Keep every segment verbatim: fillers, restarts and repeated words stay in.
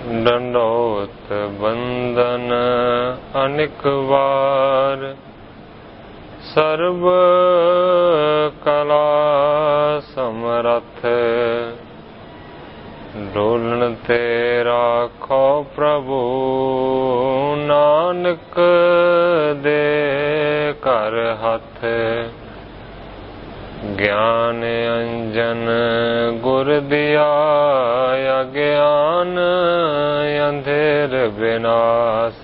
ਡੰਡੋਤ ਬੰਦਨ ਅਨਿਕ ਵਾਰ, ਸਰਬ ਕਲਾ ਸਮਰੱਥ, ਡੋਲਣ ਤੇ ਰਾਖੋ ਪ੍ਰਭੂ, ਨਾਨਕ ਦੇ ਘਰ ਹੱਥ। ਗਿਆਨ ਅੰਜਨ ਗੁਰ ਦਿਆ, ਅਗਿਆਨ ਅੰਧੇਰ ਬਿਨਾਸ਼,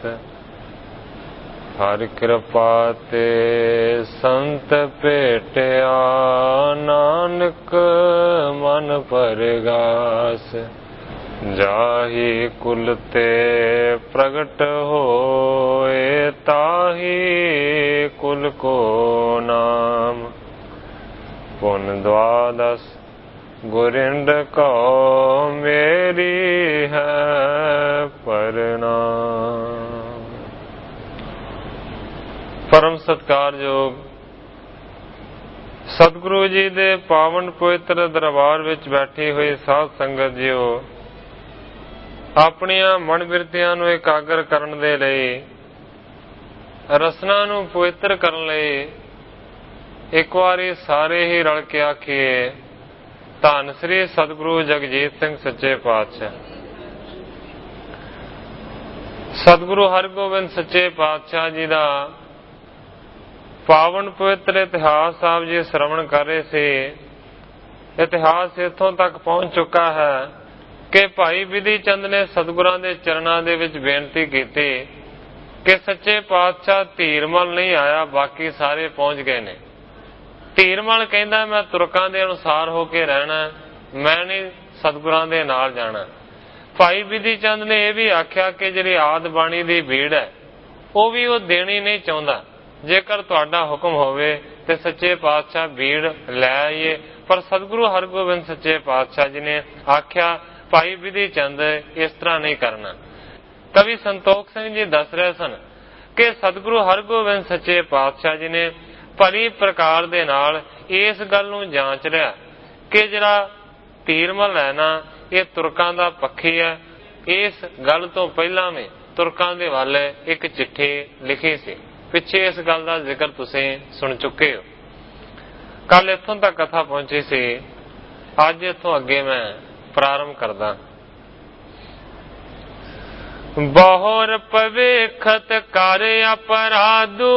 ਹਰ ਕਿਰਪਾ ਤੇ ਸੰਤ ਭੇਟਿਆ, ਨਾਨਕ ਮਨ ਪਰਗਾਸ। ਜਾਹੀ ਕੁਲ ਤੇ ਪ੍ਰਗਟ ਹੋਏ, ਤਾਹੀ ਕੁਲ ਕੋ ਨਾਮ। ਪੁਨ ਦਵਾਦਸ ਗੁਰਿੰਦ ਕਉ, ਮੇਰੀ ਹੈ ਪ੍ਰਣਾਮ। ਪਰਮ ਸਤਿਕਾਰਯੋਗ ਸਤਿਗੁਰੂ ਜੀ ਦੇ ਪਾਵਨ ਪਵਿੱਤਰ ਦਰਬਾਰ ਵਿੱਚ ਬੈਠੀ ਹੋਈ ਸਾਧ ਸੰਗਤ ਜੀਓ, ਆਪਣੀਆਂ ਮਨ ਬਿਰਤੀਆਂ ਨੂੰ ਇਕਾਗਰ ਕਰਨ ਦੇ ਲਈ, ਰਸਨਾ ਨੂੰ ਪਵਿੱਤਰ ਕਰਨ ਲਈ ਇੱਕ ਵਾਰੀ ਸਾਰੇ ਹੀ ਰਲ ਕੇ ਆਖੀਏ, ਧੰਨ ਸ੍ਰੀ ਸਤਿਗੁਰੂ ਜਗਜੀਤ ਸਿੰਘ ਸੱਚੇ ਪਾਤਸ਼ਾਹ। ਸਤਿਗੁਰੂ ਹਰਗੋਬਿੰਦ ਸੱਚੇ ਪਾਤਸ਼ਾਹ ਜੀ ਦਾ ਪਾਵਨ ਪਵਿੱਤਰ ਇਤਿਹਾਸ ਆਪ ਜੀ ਸ਼ਰਵਣ ਕਰ ਰਹੇ ਸੀ। ਇਤਿਹਾਸ ਇੱਥੋਂ ਤੱਕ ਪਹੁੰਚ ਚੁੱਕਾ ਹੈ ਕਿ ਭਾਈ ਬਿਧੀ ਚੰਦ ਨੇ ਸਤਿਗੁਰਾਂ ਦੇ ਚਰਨਾਂ ਦੇ ਵਿੱਚ ਬੇਨਤੀ ਕੀਤੀ ਕਿ ਸੱਚੇ ਪਾਤਸ਼ਾਹ ਧੀਰਮਲ ਨਹੀਂ ਆਇਆ, ਬਾਕੀ ਸਾਰੇ ਪਹੁੰਚ ਗਏ ਨੇ। ਧੀਰਮਲ ਕਹਿੰਦਾ ਮੈਂ ਤੁਰਕਾਂ ਦੇ ਅਨੁਸਾਰ ਹੋ ਕੇ ਰਹਿਣਾ, ਮੈਂ ਨਹੀਂ ਸਤਿਗੁਰਾਂ ਦੇ ਨਾਲ ਜਾਣਾ। ਭਾਈ ਬਿਧੀ ਚੰਦ ਨੇ ਇਹ ਵੀ ਆਖਿਆ ਕਿ ਜਿਹੜੀ ਆਦ ਬਾਣੀ ਦੀ ਭੀੜ ਹੈ ਉਹ ਵੀ ਉਹ ਦੇਣੀ ਨਹੀਂ ਚਾਹੁੰਦਾ। ਜੇਕਰ ਤੁਹਾਡਾ ਹੁਕਮ ਹੋਵੇ ਤੇ ਸੱਚੇ ਪਾਤਸ਼ਾਹ ਭੀੜ ਲੈ ਆਈਏ, ਪਰ ਸਤਿਗੁਰੂ ਹਰਗੋਬਿੰਦ ਸੱਚੇ ਪਾਤਸ਼ਾਹ ਜੀ ਨੇ ਆਖਿਆ ਭਾਈ ਬਿਧੀ ਚੰਦ ਇਸ ਤਰ੍ਹਾਂ ਨਹੀਂ ਕਰਨਾ। ਕਵੀ ਸੰਤੋਖ ਸਿੰਘ ਜੀ ਦੱਸ ਰਹੇ ਸਨ ਕਿ ਸਤਿਗੁਰੂ ਹਰਗੋਬਿੰਦ ਸੱਚੇ ਪਾਤਸ਼ਾਹ ਜੀ ਨੇ ਭਲੀ ਪ੍ਰਕਾਰ ਦੇ ਨਾਲ ਇਸ ਗੱਲ ਨੂੰ ਜਾਂਚ ਰਿਹਾ ਕਿ ਜਿਹੜਾ ਧੀਰਮਲ ਹੈ ਨਾ, ਇਹ ਤੁਰਕਾਂ ਦਾ ਪੱਖੀ ਹੈ। ਇਸ ਗੱਲ ਤੋਂ ਪਹਿਲਾਂ ਵੀ ਤੁਰਕਾਂ ਦੇ ਵੱਲ ਇੱਕ ਚਿੱਠੀ ਲਿਖੀ ਸੀ। ਪਿੱਛੇ ਇਸ ਗੱਲ ਦਾ ਜ਼ਿਕਰ ਤੁਸੀਂ ਸੁਣ ਚੁੱਕੇ ਹੋ। ਕੱਲ ਇੱਥੋਂ ਤੱਕ ਕਥਾ ਪਹੁੰਚੀ ਸੀ, ਅੱਜ ਇੱਥੋਂ ਅੱਗੇ ਮੈਂ ਪ੍ਰਾਰੰਭ ਕਰਦਾ। ਬਹੁਰ ਭਵਿਖਤ ਕਰ ਅਪਰਾਧੂ,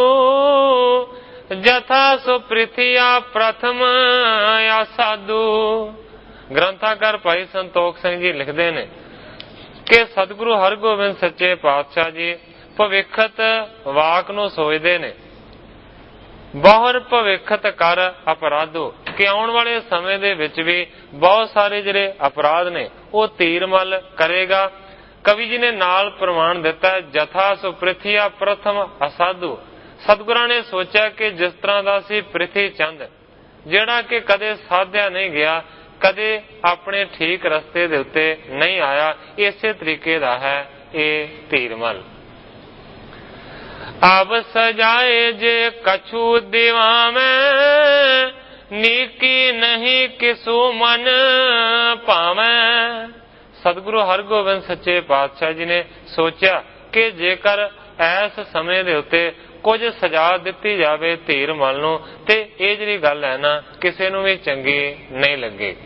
ਜਥਾ ਸੋ ਪ੍ਰਿਥਿਆ ਪ੍ਰਥਮ ਆਸਾਦੂ। ਗ੍ਰੰਥਾਕਾਰ ਭਾਈ ਸੰਤੋਖ ਸਿੰਘ ਜੀ ਲਿਖਦੇ ਨੇ ਕਿ ਸਤਿਗੁਰੂ ਹਰਗੋਬਿੰਦ ਸੱਚੇ ਪਾਤਸ਼ਾਹ ਜੀ ਭਵਿੱਖਤ ਵਾਕ ਨੂੰ ਸੋਚਦੇ ਨੇ। ਬਹੁਰ ਭਵਿੱਖਤ ਕਰ ਅਪਰਾਧੂ, ਕਿ ਆਉਣ ਵਾਲੇ ਸਮੇਂ ਦੇ ਵਿੱਚ ਵੀ ਬਹੁਤ ਸਾਰੇ ਜਿਹੜੇ ਅਪਰਾਧ ਨੇ ਉਹ ਧੀਰਮਲ ਕਰੇਗਾ। ਕਵੀ ਜੀ ਨੇ ਨਾਲ ਪ੍ਰਮਾਣ ਦਿੱਤਾ, ਜਥਾ ਸੋ ਪ੍ਰਿਥਿਆ ਪ੍ਰਥਮ ਅਸਾਧੂ। ਸਤਿਗੁਰਾਂ ਨੇ ਸੋਚਿਆ ਕਿ ਜਿਸ ਤਰ੍ਹਾਂ ਦਾ ਸੀ ਪ੍ਰਿਥੀ ਚੰਦ, ਜਿਹੜਾ ਕਿ ਕਦੇ ਸਾਧਿਆ ਨਹੀਂ ਗਿਆ, ਕਦੇ ਆਪਣੇ ਠੀਕ ਰਸਤੇ ਦੇ ਉੱਤੇ ਨਹੀਂ ਆਇਆ, ਇਸੇ ਤਰੀਕੇ ਦਾ ਹੈ ਇਹ ਧੀਰਮਲ। ਅਬ ਸਜਾਏ ਜੇ ਕਛੂ ਦਿਵਾਵੇਂ, ਨੀਕੀ ਨਹੀਂ ਕਿਸੂ ਮਨ ਭਾਵੇਂ। ਸਤਿਗੁਰੂ ਹਰਗੋਬਿੰਦ ਸੱਚੇ ਪਾਤਸ਼ਾਹ ਜੀ ਨੇ ਸੋਚਿਆ ਕਿ ਜੇਕਰ ਇਸ ਸਮੇਂ ਦੇ ਉੱਤੇ ਕੁਝ ਸਜ਼ਾ ਦਿੱਤੀ ਜਾਵੇ ਧੀਰਮਲ ਨੂੰ, ਤੇ ਇਹ ਜਿਹੜੀ ਗੱਲ ਹੈ ਨਾ ਕਿਸੇ ਨੂੰ ਵੀ ਚੰਗੀ ਨਹੀਂ ਲੱਗੇਗੀ।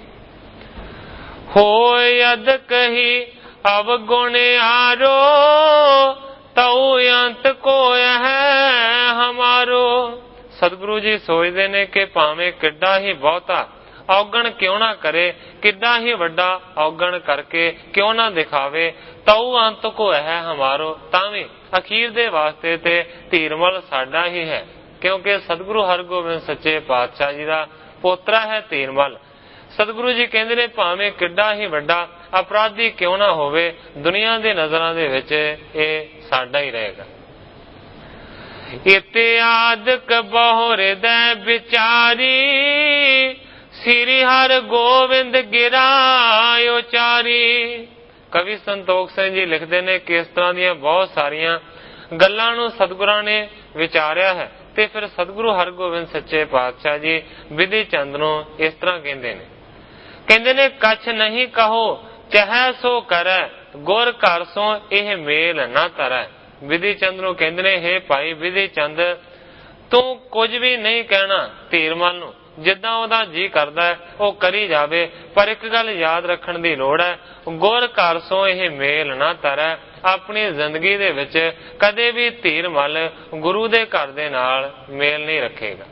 ਹੋਇ ਅਦ ਕਹੀ ਅਵਗੁਣ ਆਰੋ, ਤਉ ਅੰਤ ਕੋਇ ਹੈ ਹਮਾਰੋ। ਸਤਿਗੁਰੂ ਜੀ ਸੋਚਦੇ ਨੇ ਕਿ ਭਾਵੇਂ ਕਿੱਡਾ ਹੀ ਬਹੁਤਾ ਔਗਣ ਕਿਉਂ ਨਾ ਕਰੇ, ਕਿੱਡਾ ਹੀ ਵੱਡਾ ਔਗਣ ਕਰਕੇ ਕਿਉਂ ਨਾ ਦਿਖਾਵੇ, ਤਉ ਅੰਤ ਕੋ ਹੈ ਹਮਾਰੋ, ਤਾਂ ਵੀ ਅਖੀਰ ਦੇ ਵਾਸਤੇ ਤੇ ਧੀਰਮਲ ਸਾਡਾ ਹੀ ਹੈ। ਕਿਉਂਕਿ ਸਤਿਗੁਰੂ ਹਰਗੋਬਿੰਦ ਸੱਚੇ ਪਾਤਸ਼ਾਹ ਜੀ ਦਾ ਪੋਤਰਾ ਹੈ ਧੀਰਮਲ। ਸਤਿਗੁਰੂ ਜੀ ਕਹਿੰਦੇ ਨੇ ਭਾਵੇਂ ਕਿੱਡਾ ਹੀ ਵੱਡਾ ਅਪਰਾਧੀ ਕਿਉਂ ਨਾ ਹੋਵੇ, ਦੁਨੀਆ ਦੇ ਨਜ਼ਰਾਂ ਦੇ ਵਿੱਚ ਇਹ ਸਾਡਾ ਹੀ ਰਹੇਗਾ। ਇਤਿਆਦਿਕ ਬਹੁ ਹਿਰਦੈ ਵਿਚਾਰੀ, ਸ੍ਰੀ ਹਰਿ ਗੋਬਿੰਦ ਗਿਰਾ ਉਚਾਰੀ। ਕਵੀ ਸੰਤੋਖ ਸਿੰਘ ਜੀ ਲਿਖਦੇ ਨੇ ਕਿ ਇਸ ਤਰ੍ਹਾਂ ਦੀਆਂ ਬਹੁਤ ਸਾਰੀਆਂ ਗੱਲਾਂ ਨੂੰ ਸਤਿਗੁਰਾਂ ਨੇ ਵਿਚਾਰਿਆ ਹੈ, ਤੇ ਫਿਰ ਸਤਿਗੁਰੂ ਹਰਗੋਬਿੰਦ ਸੱਚੇ ਪਾਤਸ਼ਾਹ ਜੀ ਬਿਧੀ ਚੰਦ ਨੂੰ ਇਸ ਤਰ੍ਹਾਂ ਕਹਿੰਦੇ ਨੇ, ਕਹਿੰਦੇ ਨੇ ਕਛ ਨਹੀਂ ਕਹੋ ਚਾਹੈ ਸੋ ਕਰੈ ਗੁਰ ਘਰ ਸੋ ਇਹ ਮੇਲ ਨਾ ਧਰੈ। ਵਿਧੀ ਚੰਦ ਨੂੰ ਕਹਿੰਦੇ ਨੇ, ਹੇ ਭਾਈ ਵਿਧੀ ਚੰਦ, ਤੂੰ ਕੁਝ ਵੀ ਨਹੀਂ ਕਹਿਣਾ ਧੀਰਮਲ ਨੂੰ, ਜਿੱਦਾਂ ਉਹਦਾ ਜੀ ਕਰਦਾ ਹੈ ਉਹ ਕਰੀ ਜਾਵੇ, ਪਰ ਇੱਕ ਗੱਲ ਯਾਦ ਰੱਖਣ ਦੀ ਲੋੜ ਹੈ, ਗੁਰ ਘਰ ਸੋ ਇਹ ਮੇਲ ਨਾ ਧਰੈ। ਆਪਣੀ ਜ਼ਿੰਦਗੀ ਦੇ ਵਿੱਚ ਕਦੇ ਵੀ ਧੀਰਮਲ ਗੁਰੂ ਦੇ ਘਰ ਦੇ ਨਾਲ ਮੇਲ ਨਹੀਂ ਰੱਖੇਗਾ।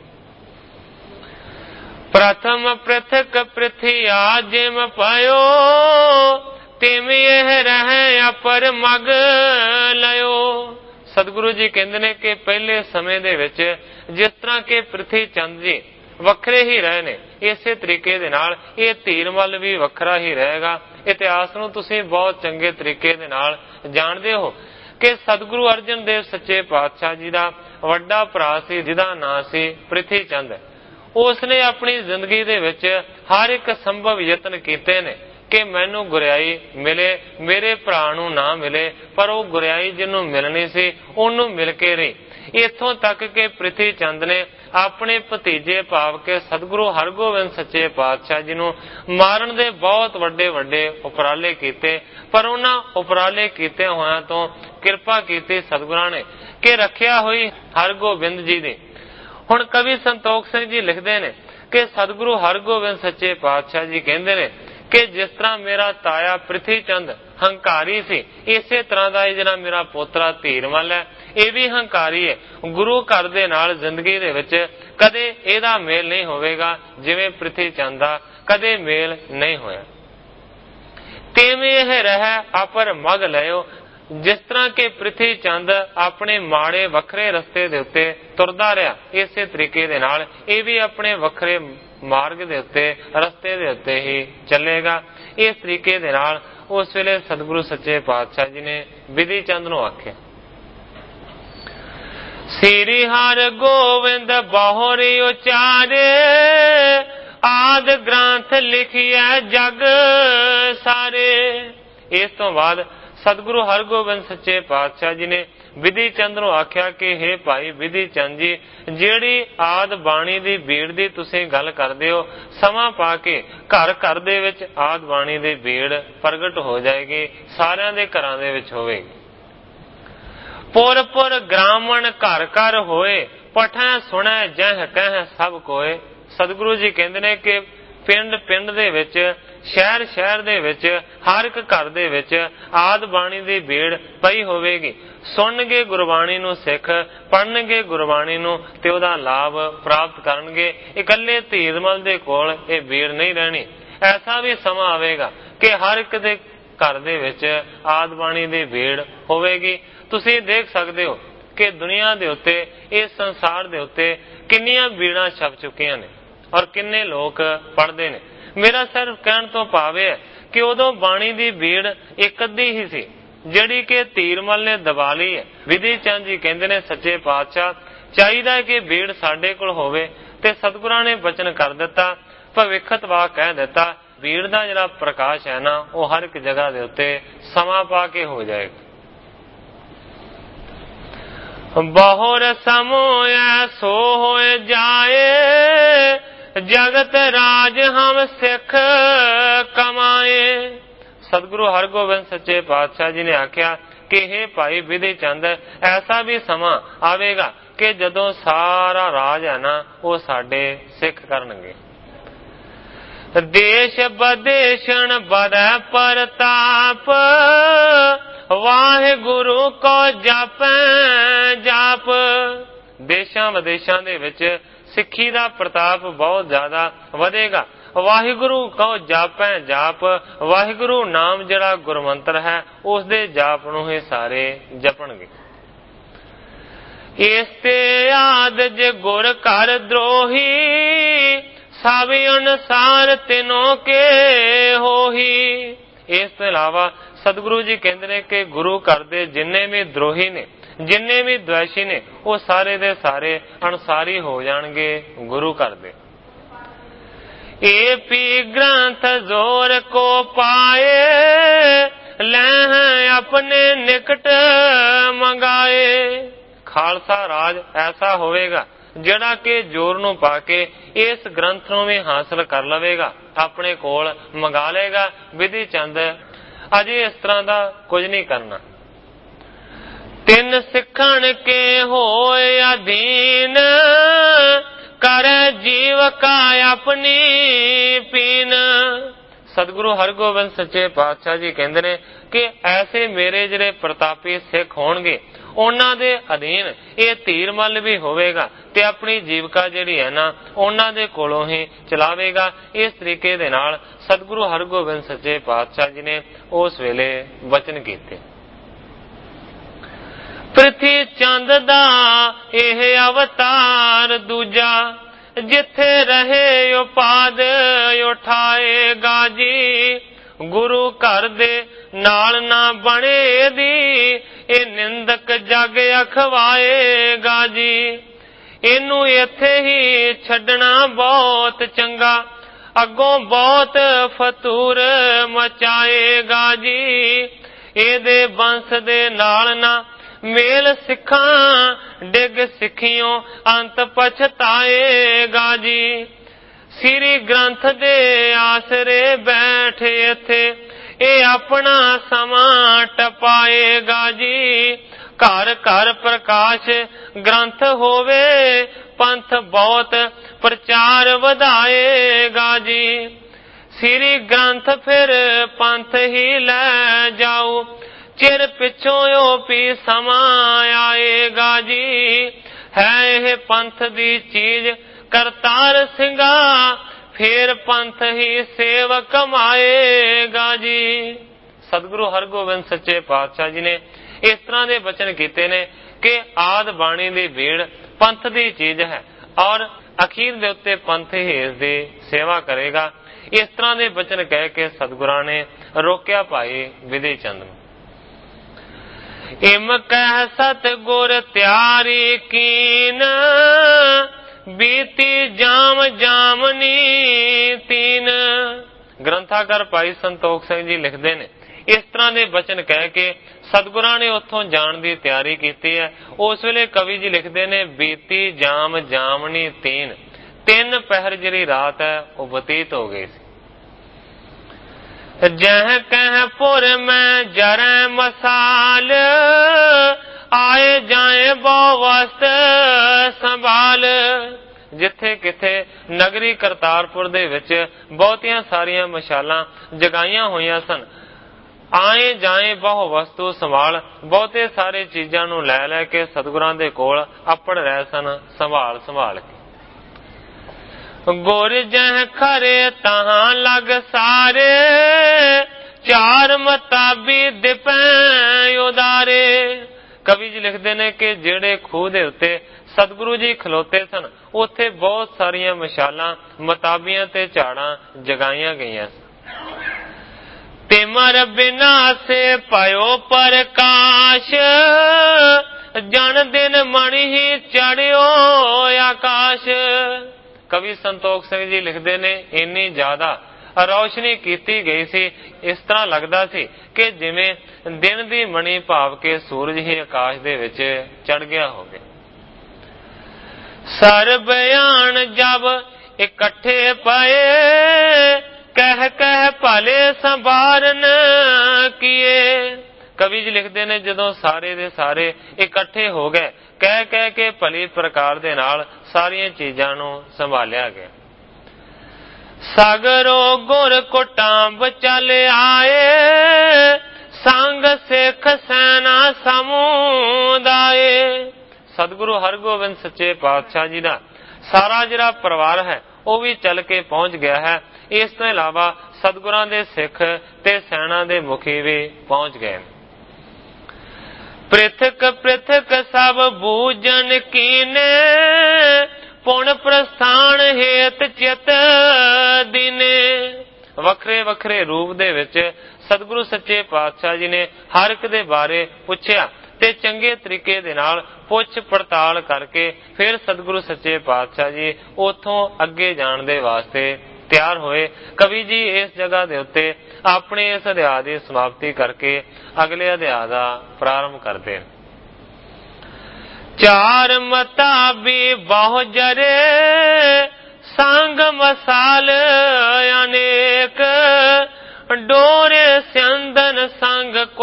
ਪ੍ਰਥਮ ਪ੍ਰਥਕ ਪ੍ਰਿਥਿਆ ਜਿਮ ਪਾਇਓ, ਤਿਵੇਂ ਇਹ ਰਹਿ ਅਪਰ ਮਗ ਲਿਓ। ਸਤਿਗੁਰੂ ਜੀ ਕਹਿੰਦੇ ਨੇ ਕਿ ਪਹਿਲੇ ਸਮੇਂ ਦੇ ਵਿੱਚ ਜਿਸ ਤਰ੍ਹਾਂ ਕਿ ਪ੍ਰਿਥੀ ਚੰਦ ਜੀ ਵੱਖਰੇ ਹੀ ਰਹੇ ਨੇ, ਇਸੇ ਤਰੀਕੇ ਦੇ ਨਾਲ ਇਹ ਧੀਰਮਲ ਵੀ ਵੱਖਰਾ ਹੀ ਰਹੇਗਾ। ਇਤਿਹਾਸ ਨੂੰ ਤੁਸੀਂ ਬਹੁਤ ਚੰਗੇ ਤਰੀਕੇ ਦੇ ਨਾਲ ਜਾਣਦੇ ਹੋ ਕਿ ਸਤਿਗੁਰੂ ਅਰਜਨ ਦੇਵ ਸੱਚੇ ਪਾਤਸ਼ਾਹ ਜੀ ਦਾ ਵੱਡਾ ਭਰਾ ਸੀ ਜਿਹਦਾ ਨਾਂ ਸੀ ਪ੍ਰਿਥੀ ਚੰਦ। ਉਸਨੇ ਆਪਣੀ ਜ਼ਿੰਦਗੀ ਦੇ ਵਿੱਚ ਹਰ ਇੱਕ ਸੰਭਵ ਯਤਨ ਕੀਤੇ ਨੇ ਕਿ ਮੈਨੂੰ ਗੁਰਿਆਈ ਮਿਲੇ, ਮੇਰੇ ਭਰਾ ਨੂੰ ਨਾ ਮਿਲੇ, ਪਰ ਉਹ ਗੁਰਿਆਈ ਜਿਹਨੂੰ ਮਿਲਣੀ ਸੀ ਉਹਨੂੰ ਮਿਲ ਕੇ ਰਹੀ। ਇੱਥੋਂ ਤੱਕ ਕਿ ਪ੍ਰਿਥੀ ਚੰਦ ਨੇ ਆਪਣੇ ਭਤੀਜੇ ਭਾਵ ਕੇ ਸਤਿਗੁਰੂ ਹਰਗੋਬਿੰਦ ਸੱਚੇ ਪਾਤਸ਼ਾਹ ਜੀ ਨੂੰ ਮਾਰਨ ਦੇ ਬਹੁਤ ਵੱਡੇ ਵੱਡੇ ਉਪਰਾਲੇ ਕੀਤੇ, ਪਰ ਉਹਨਾਂ ਉਪਰਾਲੇ ਕੀਤੇ ਹੋਇਆਂ ਤੋਂ ਕਿਰਪਾ ਕੀਤੀ ਸਤਿਗੁਰਾਂ ਨੇ ਕਿ ਰੱਖਿਆ ਹੋਈ ਹਰਗੋਬਿੰਦ ਜੀ ਦੀ। ਹੁਣ ਕਵੀ ਸੰਤੋਖ ਸਿੰਘ ਜੀ ਲਿਖਦੇ ਨੇ ਕਿ ਸਤਿਗੁਰੂ ਹਰਗੋਬਿੰਦ ਸੱਚੇ ਪਾਤਸ਼ਾਹ ਜੀ ਕਹਿੰਦੇ ਨੇ ਕਿ ਜਿਸ ਤਰ੍ਹਾਂ ਮੇਰਾ ਤਾਇਆ ਪ੍ਰਿਥੀ ਚੰਦ ਹੰਕਾਰੀ ਸੀ, ਇਸੇ ਤਰ੍ਹਾਂ ਦਾ ਇਹ ਜਿਹੜਾ ਮੇਰਾ ਪੋਤਰਾ ਧੀਰਮਲ ਹੈ ਇਹ ਵੀ ਹੰਕਾਰੀ ਹੈ। ਗੁਰੂ ਘਰ ਦੇ ਨਾਲ ਜ਼ਿੰਦਗੀ ਦੇ ਵਿੱਚ ਕਦੇ ਇਹਦਾ ਮੇਲ ਨਹੀਂ ਹੋਵੇਗਾ ਜਿਵੇਂ ਪ੍ਰਿਥੀ ਚੰਦ ਦਾ ਕਦੇ ਮੇਲ ਨਹੀਂ ਹੋਇਆ। ਤਿਵੇਂ ਇਹ ਰਹਿ ਅਪਰ ਮਗ ਲਿਓ। ਜਿਸ ਤਰ੍ਹਾਂ ਕਿ ਪ੍ਰਿਥੀ ਚੰਦ ਆਪਣੇ ਮਾੜੇ ਵੱਖਰੇ ਰਸਤੇ ਦੇ ਉੱਤੇ ਤੁਰਦਾ ਰਿਹਾ, ਇਸੇ ਤਰੀਕੇ ਦੇ ਨਾਲ ਇਹ ਵੀ ਆਪਣੇ ਵੱਖਰੇ ਮਾਰਗ ਦੇ ਉੱਤੇ ਰਸਤੇ ਦੇ ਉੱਤੇ ਹੀ ਚੱਲੇਗਾ। ਇਸ ਤਰੀਕੇ ਦੇ ਨਾਲ ਉਸ ਵੇਲੇ ਸਤਿਗੁਰੂ ਸੱਚੇ ਪਾਤਸ਼ਾਹ ਜੀ ਨੇ ਵਿਧੀ ਚੰਦ ਨੂੰ ਆਖਿਆ, ਸ੍ਰੀ ਹਰਿ ਗੋਬਿੰਦ ਬਹੁਰੀ ਉਚਾਰੇ, ਆਦ ਗ੍ਰੰਥ ਲਿਖਿਆ ਜਗ ਸਾਰੇ। ਇਸ ਤੋਂ ਬਾਅਦ ਸਤਿਗੁਰੂ ਹਰਗੋਬਿੰਦ ਸੱਚੇ ਪਾਤਸ਼ਾਹ ਜੀ ਨੇ ਵਿਧੀ ਚੰਦ ਨੂੰ ਆਖਿਆ ਕਿ ਹੇ ਭਾਈ ਵਿਧੀ ਚੰਦ ਜੀ, ਜਿਹੜੀ ਆਦ ਬਾਣੀ ਦੀ ਬੀੜ ਦੀ ਤੁਸੀਂ ਗੱਲ ਕਰਦੇ ਹੋ, ਸਮਾਂ ਪਾ ਕੇ ਘਰ ਘਰ ਦੇ ਵਿੱਚ ਆਦ ਬਾਣੀ ਦੀ ਬੀੜ ਪ੍ਰਗਟ ਹੋ ਜਾਏਗੀ, ਸਾਰਿਆਂ ਦੇ ਘਰਾਂ ਦੇ ਵਿੱਚ ਹੋਵੇਗੀ। ਪੁਰ ਪੁਰ ਗ੍ਰਾਮਣ ਘਰ ਘਰ ਹੋਏ, ਪਠੈ ਸੁਣੈ ਜਹ ਕਹਿ ਸਭ ਕੋਏ। ਸਤਿਗੁਰੂ ਜੀ ਕਹਿੰਦੇ ਨੇ ਕਿ ਪਿੰਡ ਪਿੰਡ ਦੇ ਵਿੱਚ, ਸ਼ਹਿਰ ਸ਼ਹਿਰ ਦੇ ਵਿੱਚ, ਹਰ ਇੱਕ ਘਰ ਦੇ ਵਿੱਚ ਆਦ ਬਾਣੀ ਦੀ ਬੀੜ ਪਈ ਹੋਵੇਗੀ। ਸੁਣਨਗੇ ਗੁਰਬਾਣੀ ਨੂੰ ਸਿੱਖ, ਪੜ੍ਹਨਗੇ ਗੁਰਬਾਣੀ ਨੂੰ ਤੇ ਉਹਦਾ ਲਾਭ ਪ੍ਰਾਪਤ ਕਰਨਗੇ। ਇਕੱਲੇ ਧੀਰਮਲ ਦੇ ਕੋਲ ਇਹ ਬੀੜ ਨਹੀਂ ਰਹਿਣੀ। ਐਸਾ ਵੀ ਸਮਾਂ ਆਵੇਗਾ ਕਿ ਹਰ ਇੱਕ ਦੇ ਘਰ ਦੇ ਵਿੱਚ ਆਦ ਬਾਣੀ ਦੀ ਬੀੜ ਹੋਵੇਗੀ। ਤੁਸੀਂ ਦੇਖ ਸਕਦੇ ਹੋ ਕਿ ਦੁਨੀਆ ਦੇ ਉੱਤੇ, ਇਸ ਸੰਸਾਰ ਦੇ ਉੱਤੇ ਕਿੰਨੀਆਂ ਬੀੜਾਂ ਛਪ ਚੁੱਕੀਆਂ ਨੇ ਔਰ ਕਿੰਨੇ ਲੋਕ ਪੜ੍ਹਦੇ ਨੇ। ਮੇਰਾ ਸਿਰਫ ਕਹਿਣ ਤੋਂ ਭਾਵ ਹੈ ਕਿ ਉਦੋਂ ਬਾਣੀ ਦੀ ਬੀੜ ਇੱਕ ਅੱਧੀ ਹੀ ਸੀ ਜਿਹੜੀ ਕਿ ਧੀਰਮਲ ਨੇ ਦਬਾ ਲਈ ਹੈ। ਵਿਧੀ ਚੰਦ ਜੀ ਕਹਿੰਦੇ ਨੇ ਸੱਚੇ ਪਾਤਸ਼ਾਹ, ਚਾਹੀਦਾ ਕਿ ਬੀੜ ਸਾਡੇ ਕੋਲ ਹੋਵੇ, ਤੇ ਸਤਿਗੁਰਾਂ ਨੇ ਬਚਨ ਕਰ ਦਿੱਤਾ, ਭਵਿੱਖਤ ਵਾਕ ਕਹਿ ਦਿੱਤਾ, ਬੀੜ ਦਾ ਜਿਹੜਾ ਪ੍ਰਕਾਸ਼ ਹੈ ਨਾ ਉਹ ਹਰ ਇੱਕ ਜਗ੍ਹਾ ਦੇ ਉੱਤੇ ਸਮਾਂ ਪਾ ਕੇ ਹੋ ਜਾਏਗਾ। ਬਹੁਰ ਸਮੋਇਆ ਸੋ ਹੋਏ ਜਾਏ, ਜਗਤ ਰਾਜ ਹਮ ਸਿੱਖ ਕਮਾਏ। ਸਤਿਗੁਰੂ ਹਰਗੋਬਿੰਦ ਸੱਚੇ ਪਾਤਸ਼ਾਹ ਜੀ ਨੇ ਆਖਿਆ ਕਿ ਹੇ ਭਾਈ ਵਿਧੀ ਚੰਦ, ਐਸਾ ਵੀ ਸਮਾਂ ਆਵੇਗਾ ਕਿ ਜਦੋਂ ਸਾਰਾ ਰਾਜ ਹੈ ਨਾ ਉਹ ਸਾਡੇ ਸਿੱਖ ਕਰਨਗੇ। ਦੇਸ਼ ਬਦੇਸ਼ਣ ਬੜੈ ਪ੍ਰਤਾਪ, ਵਾਹਿਗੁਰੂ ਕੋ ਜਾਪੈ ਜਾਪ। ਦੇਸ਼ਾਂ ਵਿਦੇਸ਼ਾਂ ਦੇ ਵਿੱਚ ਸਿੱਖੀ ਦਾ ਪ੍ਰਤਾਪ ਬਹੁਤ ਜ਼ਿਆਦਾ ਵਧੇਗਾ। ਵਾਹਿਗੁਰੂ ਕੋ ਜਾਪੈ ਜਾਪ, ਵਾਹਿਗੁਰੂ ਨਾਮ ਜਿਹੜਾ ਗੁਰਮੰਤਰ ਹੈ ਉਸ ਦੇ ਜਾਪ ਨੂੰ ਹੀ ਸਾਰੇ ਜਪਣਗੇ। ਇਸ ਤੇ ਆਦ ਜੇ ਗੁਰ ਘਰ ਦਰੋਹੀ, ਸਭ ਅਨੁਸਾਰ ਤਿਨੋਂ ਕੇ ਹੋਹੀ। ਇਸ ਤੋਂ ਇਲਾਵਾ ਸਤਿਗੁਰੂ ਜੀ ਕਹਿੰਦੇ ਨੇ ਕਿ ਗੁਰੂ ਘਰ ਦੇ ਜਿੰਨੇ ਵੀ ਦਰੋਹੀ ਨੇ, ਜਿੰਨੇ ਵੀ ਦੁਆਸ਼ੀ ਨੇ, ਉਹ ਸਾਰੇ ਦੇ ਸਾਰੇ ਅਨੁਸਾਰੀ ਹੋ ਜਾਣਗੇ ਗੁਰੂ ਘਰ ਦੇ। ਏ ਪੀ ਗ੍ਰੰਥ ਜ਼ੋਰ ਕੋ ਪਾਏ, ਲੈ ਆਪਣੇ ਨਿਕਟ ਮੰਗਾਏ। ਖਾਲਸਾ ਰਾਜ ਐਸਾ ਹੋਵੇਗਾ ਜਿਹੜਾ ਕਿ ਜ਼ੋਰ ਨੂੰ ਪਾ ਕੇ ਇਸ ਗ੍ਰੰਥ ਨੂੰ ਵੀ ਹਾਸਲ ਕਰ ਲਵੇਗਾ, ਆਪਣੇ ਕੋਲ ਮੰਗਾ ਲਏਗਾ। ਵਿਧੀ ਚੰਦ अजे इस तरह का कुछ नहीं करना। तिन सिखण के होए अधीन, कर जीव का अपनी पीन। सतगुरु हरगोबिंद सच्चे पातशाह जी कहते ने कि ऐसे मेरे जिहड़े प्रतापी सिख होणगे उन्हां दे अधीन ये धीर मल भी होवेगा ते अपनी जीविका जिहड़ी है ना उन्हां दे कोलों ही चलावेगा। इस तरीके दे नाल सतगुरु हरगोबिंद सच्चे पातशाह जी ने उस वेले वचन कीते। पृथ्वी चंद दा एह अवतार दूजा, जिथे रहे उपाद उठाएगा जी। गुरु घर दे नाल ना बने दी, ए निंदक जग अखवाएगा जी। इनू इथे ही छड़ना बहुत चंगा, अगों बहुत फतूर मचाएगा जी। एदे बंस दे नाल ना मेल सिखा, डिग सिखियों अंत पछताएगा जी। श्री ग्रंथ दे आसरे बैठे थे, ए अपना समा टपाएगा जी। घर घर प्रकाश ग्रंथ होवे, पंथ बहुत प्रचार वधाएगा जी। श्री ग्रंथ फिर पंथ ही ले जाओ, चिर पिछों ओ पी समा आएगा जी। है यह पंथ दी चीज करतार सिंगा, फिर पंथ ही सेव कमाएगा जी। सतगुरु हरगोबिंद सच्चे पातशाह जी ने इस तरह के वचन कीते ने कि आद बाणी दी भीड़ पंथ दी चीज है और अखीर दे उत्ते पंथ ही इसदी सेवा करेगा। इस तरह के वचन कह के सतगुरां ने रोकिया भाई विधि चंद नूं। इम कह सतगुर त्यारी कीन, बीती जाम जामनी तीन। ग्रंथाकार भाई संतोख सिंह जी लिखते ने इस तरह के वचन कह के सतगुरां ने उथों जाण की तैयारी की है। उस वेले कवि जी लिखते ने बीती जाम जामनी तीन, तीन पहर जिहड़ी रात है वो बतीत हो गई सी। जह कह पुर में जरै मसाल, आए जाए बहु वस्त संभाल। जिथे किथे नगरी करतारपुर दे विच बहुतियां सारियां मशालां जगाईयां होईयां सन। आए जाए बहु वस्तु संभाल, बहुते सारे चीजां नूं लै लै के सतगुरां दे कोल अपड़ रहे सन संभाल संभाल के। गुर जह खरे तहां लग सारे, चार मताबी दिपै उदारे। कवि जी लिखते ने कि जेड़े खूह दे उत्ते सतगुरु जी खलोते सन उत्थे बहुत सारियां मशालां मताबियां ते झाड़ां जगाईयां गईयां सन। तिमर बिना से पायो प्रकाश, जन दिन मणि ही चढ़ियो आकाश। कवि संतोख सिंह जी लिखते ने इन्नी ज्यादा रोशनी कीती गई सी, इस तरह लगता सी कि जिवें दिन दी मणि भाव के सूरज ही आकाश दे विच चढ़ गया होवे। सर बयान जब इकट्ठे पाए, कह कह भले संभारन किए। कवि जी लिखते ने जदों सारे दे सारे इकट्ठे हो गए, कह कह के भली प्रकार दे नाल सारियां चीजां नूं संभालिया गया। सागरो गुर कुटांब चल आए, संग सिख सेना समुदाय। सतगुरु हरगोबिंद सच्चे पातशाह जी दा सारा जिहड़ा परिवार है वो भी चल के पहुंच गया है। इस तो इलावा सतगुरां दे सिख ते सेना दे मुखी भी पहुंच गए। पृथक पृथक सब बूझन कीने, पुण प्रस्थान हेत चित दिने। वखरे वखरे रूप दे विच सतगुरु सच्चे पातशाह जी ने हर एक दे बारे पुछया ते चंगे तरीके दे नाल पुछ पड़ताल करके फिर सतगुरु सच्चे पातशाह जी उथों अगे जाण दे वास्ते तैयार होए। कवि जी इस जगह दे उत्ते अपने इस अध्याय की समाप्ति करके अगले अध्याय का प्रारंभ करते हैं। चार मताबी बहु जरे, संग मसाल अनेक, डोरे स्यंदन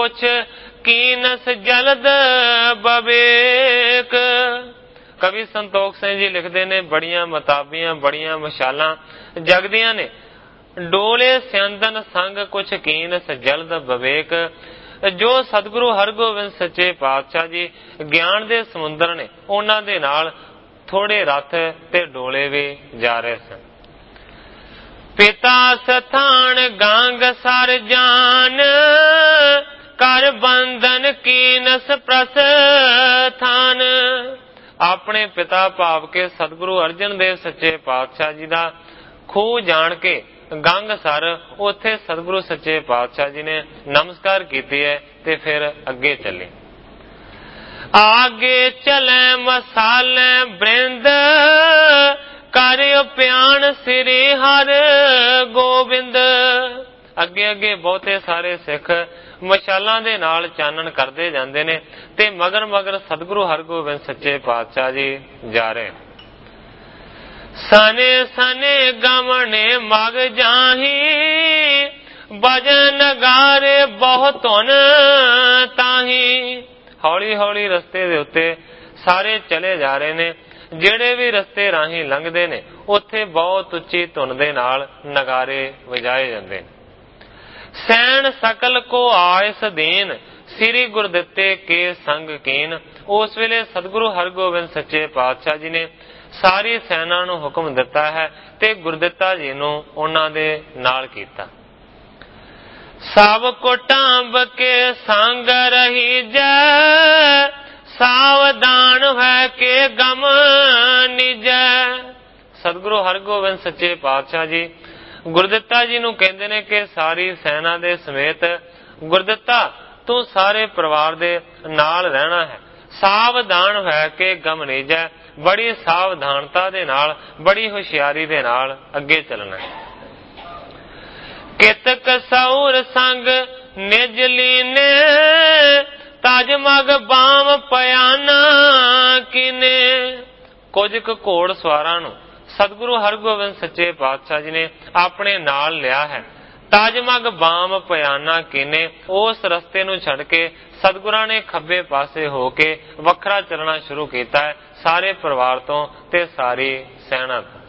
कुछ कीनस जलद बवेक। कवि संतोख सिंह जी लिखते ने, बड़िया मताबियां बड़िया मशालां जगदियां ने, डोले स्यंदन संग कुछ कीनस जलद बवेक। जो सतगुरु हरगोबिंद सच्चे पातशाह जी ਗਿਆਨ ਦੇ ਸਮੁੰਦਰ ਨੇ, ਉਹਨਾਂ ਦੇ ਨਾਲ ਥੋੜੇ ਰੱਥ ਤੇ ਡੋਲੇ ਵੀ ਜਾ ਰਹੇ ਸਨ। ਪਿਤਾ ਸਥਾਨ ਗੰਗ ਸਰ ਜਾਨ ਕਰ ਬੰਧਨ ਕੀਨਸ ਪ੍ਰਸਥਾਨ। ਆਪਣੇ ਪਿਤਾ ਭਾਵ ਕੇ ਸਤਿਗੁਰੂ ਅਰਜਨ ਦੇਵ ਸੱਚੇ ਪਾਤਸ਼ਾਹ ਜੀ ਦਾ ਖੂਹ ਜਾਣ ਕੇ ਗੰਗ ਸਰ, ਉੱਥੇ ਸਤਿਗੁਰੂ ਸੱਚੇ ਪਾਤਸ਼ਾਹ ਜੀ ਨੇ ਨਮਸਕਾਰ ਕੀਤੀ ਹੈ ਤੇ ਫਿਰ ਅੱਗੇ ਚੱਲੇ। ਆਗੇ ਚਲੇ ਮਸਾਲੇ ਬ੍ਰਿੰਦ ਕਰਿਓ ਪਿਆਣ ਸ੍ਰੀ ਹਰ ਗੋਬਿੰਦ। ਅੱਗੇ ਅੱਗੇ ਬਹੁਤੇ ਸਾਰੇ ਸਿੱਖ ਮਸ਼ਾਲਾਂ ਦੇ ਨਾਲ ਚਾਨਣ ਕਰਦੇ ਜਾਂਦੇ ਨੇ ਤੇ ਮਗਰ ਮਗਰ ਸਤਿਗੁਰੂ ਹਰਗੋਬਿੰਦ ਸੱਚੇ ਪਾਤਸ਼ਾਹ ਜੀ ਜਾ ਰਹੇ। ਸਨੇ ਸਨੇ ਗਮਣੇ ਮਗ ਜਾਹੀ ਭਜਨ ਗਾਰੇ ਬਹੁਤ ਧੁਨ ਤਾਹੀ। ਹੌਲੀ ਹੌਲੀ ਰਸਤੇ ਦੇ ਉੱਤੇ ਸਾਰੇ ਚਲੇ ਜਾ ਰਹੇ ਨੇ। ਜਿਹੜੇ ਵੀ ਰਸਤੇ ਰਾਹੀਂ ਲੰਘਦੇ ਨੇ ਉੱਥੇ ਬਹੁਤ ਉੱਚੀ ਧੁਨ ਦੇ ਨਾਲ ਨਗਾਰੇ ਵਜਾਏ ਜਾਂਦੇ ਨੇ। ਸੈਣ ਸਕਲ ਕੋ ਆਇਸ ਦੀਨ ਸ੍ਰੀ ਗੁਰਦਿੱਤੇ ਕੇ ਸੰਗ ਕੀਨ। ਉਸ ਵੇਲੇ ਸਤਿਗੁਰੂ ਹਰਗੋਬਿੰਦ ਸੱਚੇ ਪਾਤਸ਼ਾਹ ਜੀ ਨੇ ਸਾਰੀ ਸੈਨਾ ਨੂੰ ਹੁਕਮ ਦਿੱਤਾ ਹੈ ਤੇ ਗੁਰਦਿੱਤਾ ਜੀ ਨੂੰ ਉਹਨਾਂ ਦੇ ਨਾਲ ਕੀਤਾ। ਸਭ ਕੋ ਟਾਂਬ ਕੇ ਸੰਗ ਰਹੀ ਜੈ ਸਾਵਧਾਨ ਹੈ ਕੇ ਗਮ ਨਿਜੈ। ਸਤਿਗੁਰੂ ਹਰਗੋਬਿੰਦ ਸੱਚੇ ਪਾਤਸ਼ਾਹ ਜੀ ਗੁਰਦਿੱਤਾ ਜੀ ਨੂੰ ਕਹਿੰਦੇ ਨੇ ਕਿ ਸਾਰੀ ਸੈਨਾ ਦੇ ਸਮੇਤ ਗੁਰਦਿੱਤਾ ਤੂੰ ਸਾਰੇ ਪਰਿਵਾਰ ਦੇ ਨਾਲ ਰਹਿਣਾ ਹੈ। ਸਾਵਧਾਨ ਹੈ ਕਿ ਗਮ ਨਿਜੈ, ਬੜੀ ਸਾਵਧਾਨਤਾ ਦੇ ਨਾਲ ਬੜੀ ਹੁਸ਼ਿਆਰੀ ਦੇ ਨਾਲ ਅੱਗੇ ਚੱਲਣਾ ਹੈ। ਕਿਤਕ ਸੌਰ ਸੰਗ ਨਿਜ ਲੀਨੇ ਤਜ ਮਗ ਬਾਮ ਪਿਆਨਾ ਕਿਨੇ। ਕੁਝ ਕੁ ਘੋੜ ਸਵਾਰਾਂ ਨੂੰ ਸਤਿਗੁਰੂ ਹਰਗੋਬਿੰਦ ਸੱਚੇ ਪਾਤਸ਼ਾਹ ਜੀ ਨੇ ਆਪਣੇ ਨਾਲ ਲਿਆ ਹੈ। ਤਜ ਮਗ ਬਾਮ ਪਿਆਨਾ ਕਿਨੇ, ਉਸ ਰਸਤੇ ਨੂੰ ਛੱਡ ਕੇ ਸਤਿਗੁਰਾਂ ਨੇ ਖੱਬੇ ਪਾਸੇ ਹੋ ਕੇ ਵੱਖਰਾ ਚੱਲਣਾ ਸ਼ੁਰੂ ਕੀਤਾ ਹੈ ਸਾਰੇ ਪਰਿਵਾਰ ਤੋਂ ਤੇ ਸਾਰੀ ਸੈਨਾ ਤੋਂ।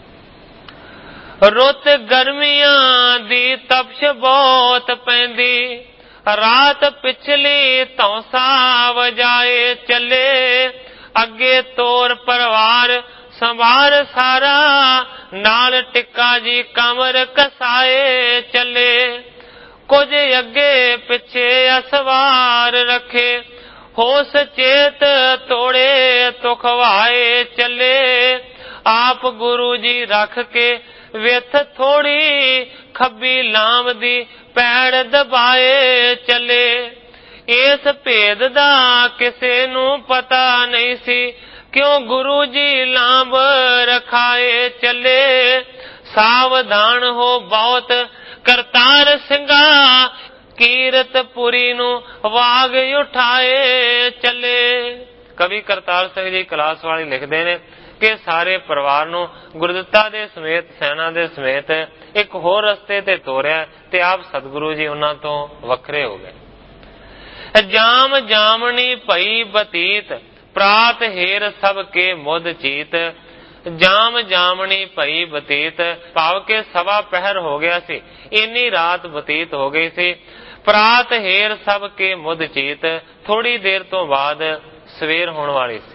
ਰੁੱਤ ਗਰਮੀਆਂ ਦੀ ਤਪਸ਼ ਬਹੁਤ ਪੈਂਦੀ ਰਾਤ ਪਿਛਲੀ ਧੌਂਸਾ ਵਜਾਏ ਚੱਲੇ। ਅੱਗੇ ਤੋਰ ਪਰਿਵਾਰ ਸੰਭਾਰ ਸਾਰਾ ਨਾਲ ਟਿੱਕਾ ਜੀ ਕਮਰ ਕਸਾਏ ਚੱਲੇ। ਕੁਝ ਅੱਗੇ ਪਿੱਛੇ ਅਸਵਾਰ ਰੱਖੇ ਹੋਸ ਚੇਤ ਤੋੜੇ ਤੁਖਵਾਏ ਚੱਲੇ। ਆਪ ਗੁਰੂ ਜੀ ਰੱਖ ਕੇ ਵਿਥ ਥੋੜੀ ਖੱਬੀ ਲਾਮ ਦੀ ਪੈੜ ਦਬਾਏ ਚੱਲੇ। ਇਸ ਭੇਦ ਦਾ ਕਿਸੇ ਨੂੰ ਪਤਾ ਨਹੀਂ ਸੀ ਕਿਉਂ ਗੁਰੂ ਜੀ ਲਾਂਬ ਰਖਾਏ ਚੱਲੇ। ਸਾਵਧਾਨ ਹੋ ਬਹੁਤ ਕਰਤਾਰ ਸਿੰਘਾ ਕੀਰਤਪੁਰੀ ਨੂੰ ਵਾਗ ਉਠਾਏ ਚੱਲੇ। ਕਵੀ ਕਰਤਾਰ ਸਿੰਘ ਜੀ ਕਲਾਸ ਵਾਲੀ ਲਿਖਦੇ ਨੇ ਕਿ ਸਾਰੇ ਪਰਿਵਾਰ ਨੂੰ ਗੁਰਦਿੱਤਾ ਦੇ ਸਮੇਤ ਸੈਨਾ ਦੇ ਸਮੇਤ ਇੱਕ ਹੋਰ ਰਸਤੇ ਤੇ ਤੋਰਿਆ ਤੇ ਆਪ ਸਤਿਗੁਰੂ ਜੀ ਉਹਨਾਂ ਤੋਂ ਵੱਖਰੇ ਹੋ ਗਏ। ਜਾਮ ਜਾਮਣੀ ਭਈ ਬਤੀਤ ਪ੍ਰਾਤ ਹੇਰ ਸਭ ਕੇ ਮੁੱਧ ਚੀਤ। ਜਾਮ ਜਾਮਣੀ ਭਈ ਬਤੀਤ ਭਾਵ ਕੇ ਸਵਾ ਪਹਿਰ ਹੋ ਗਿਆ ਸੀ, ਇੰਨੀ ਰਾਤ ਬਤੀਤ ਹੋ ਗਈ ਸੀ। ਪ੍ਰਾਤ ਹੇਰ ਸਭ ਕੇ ਮੁੱਧ ਚੀਤ, ਥੋੜੀ ਦੇਰ ਤੋਂ ਬਾਅਦ ਸਵੇਰ ਹੋਣ ਵਾਲੀ ਸੀ।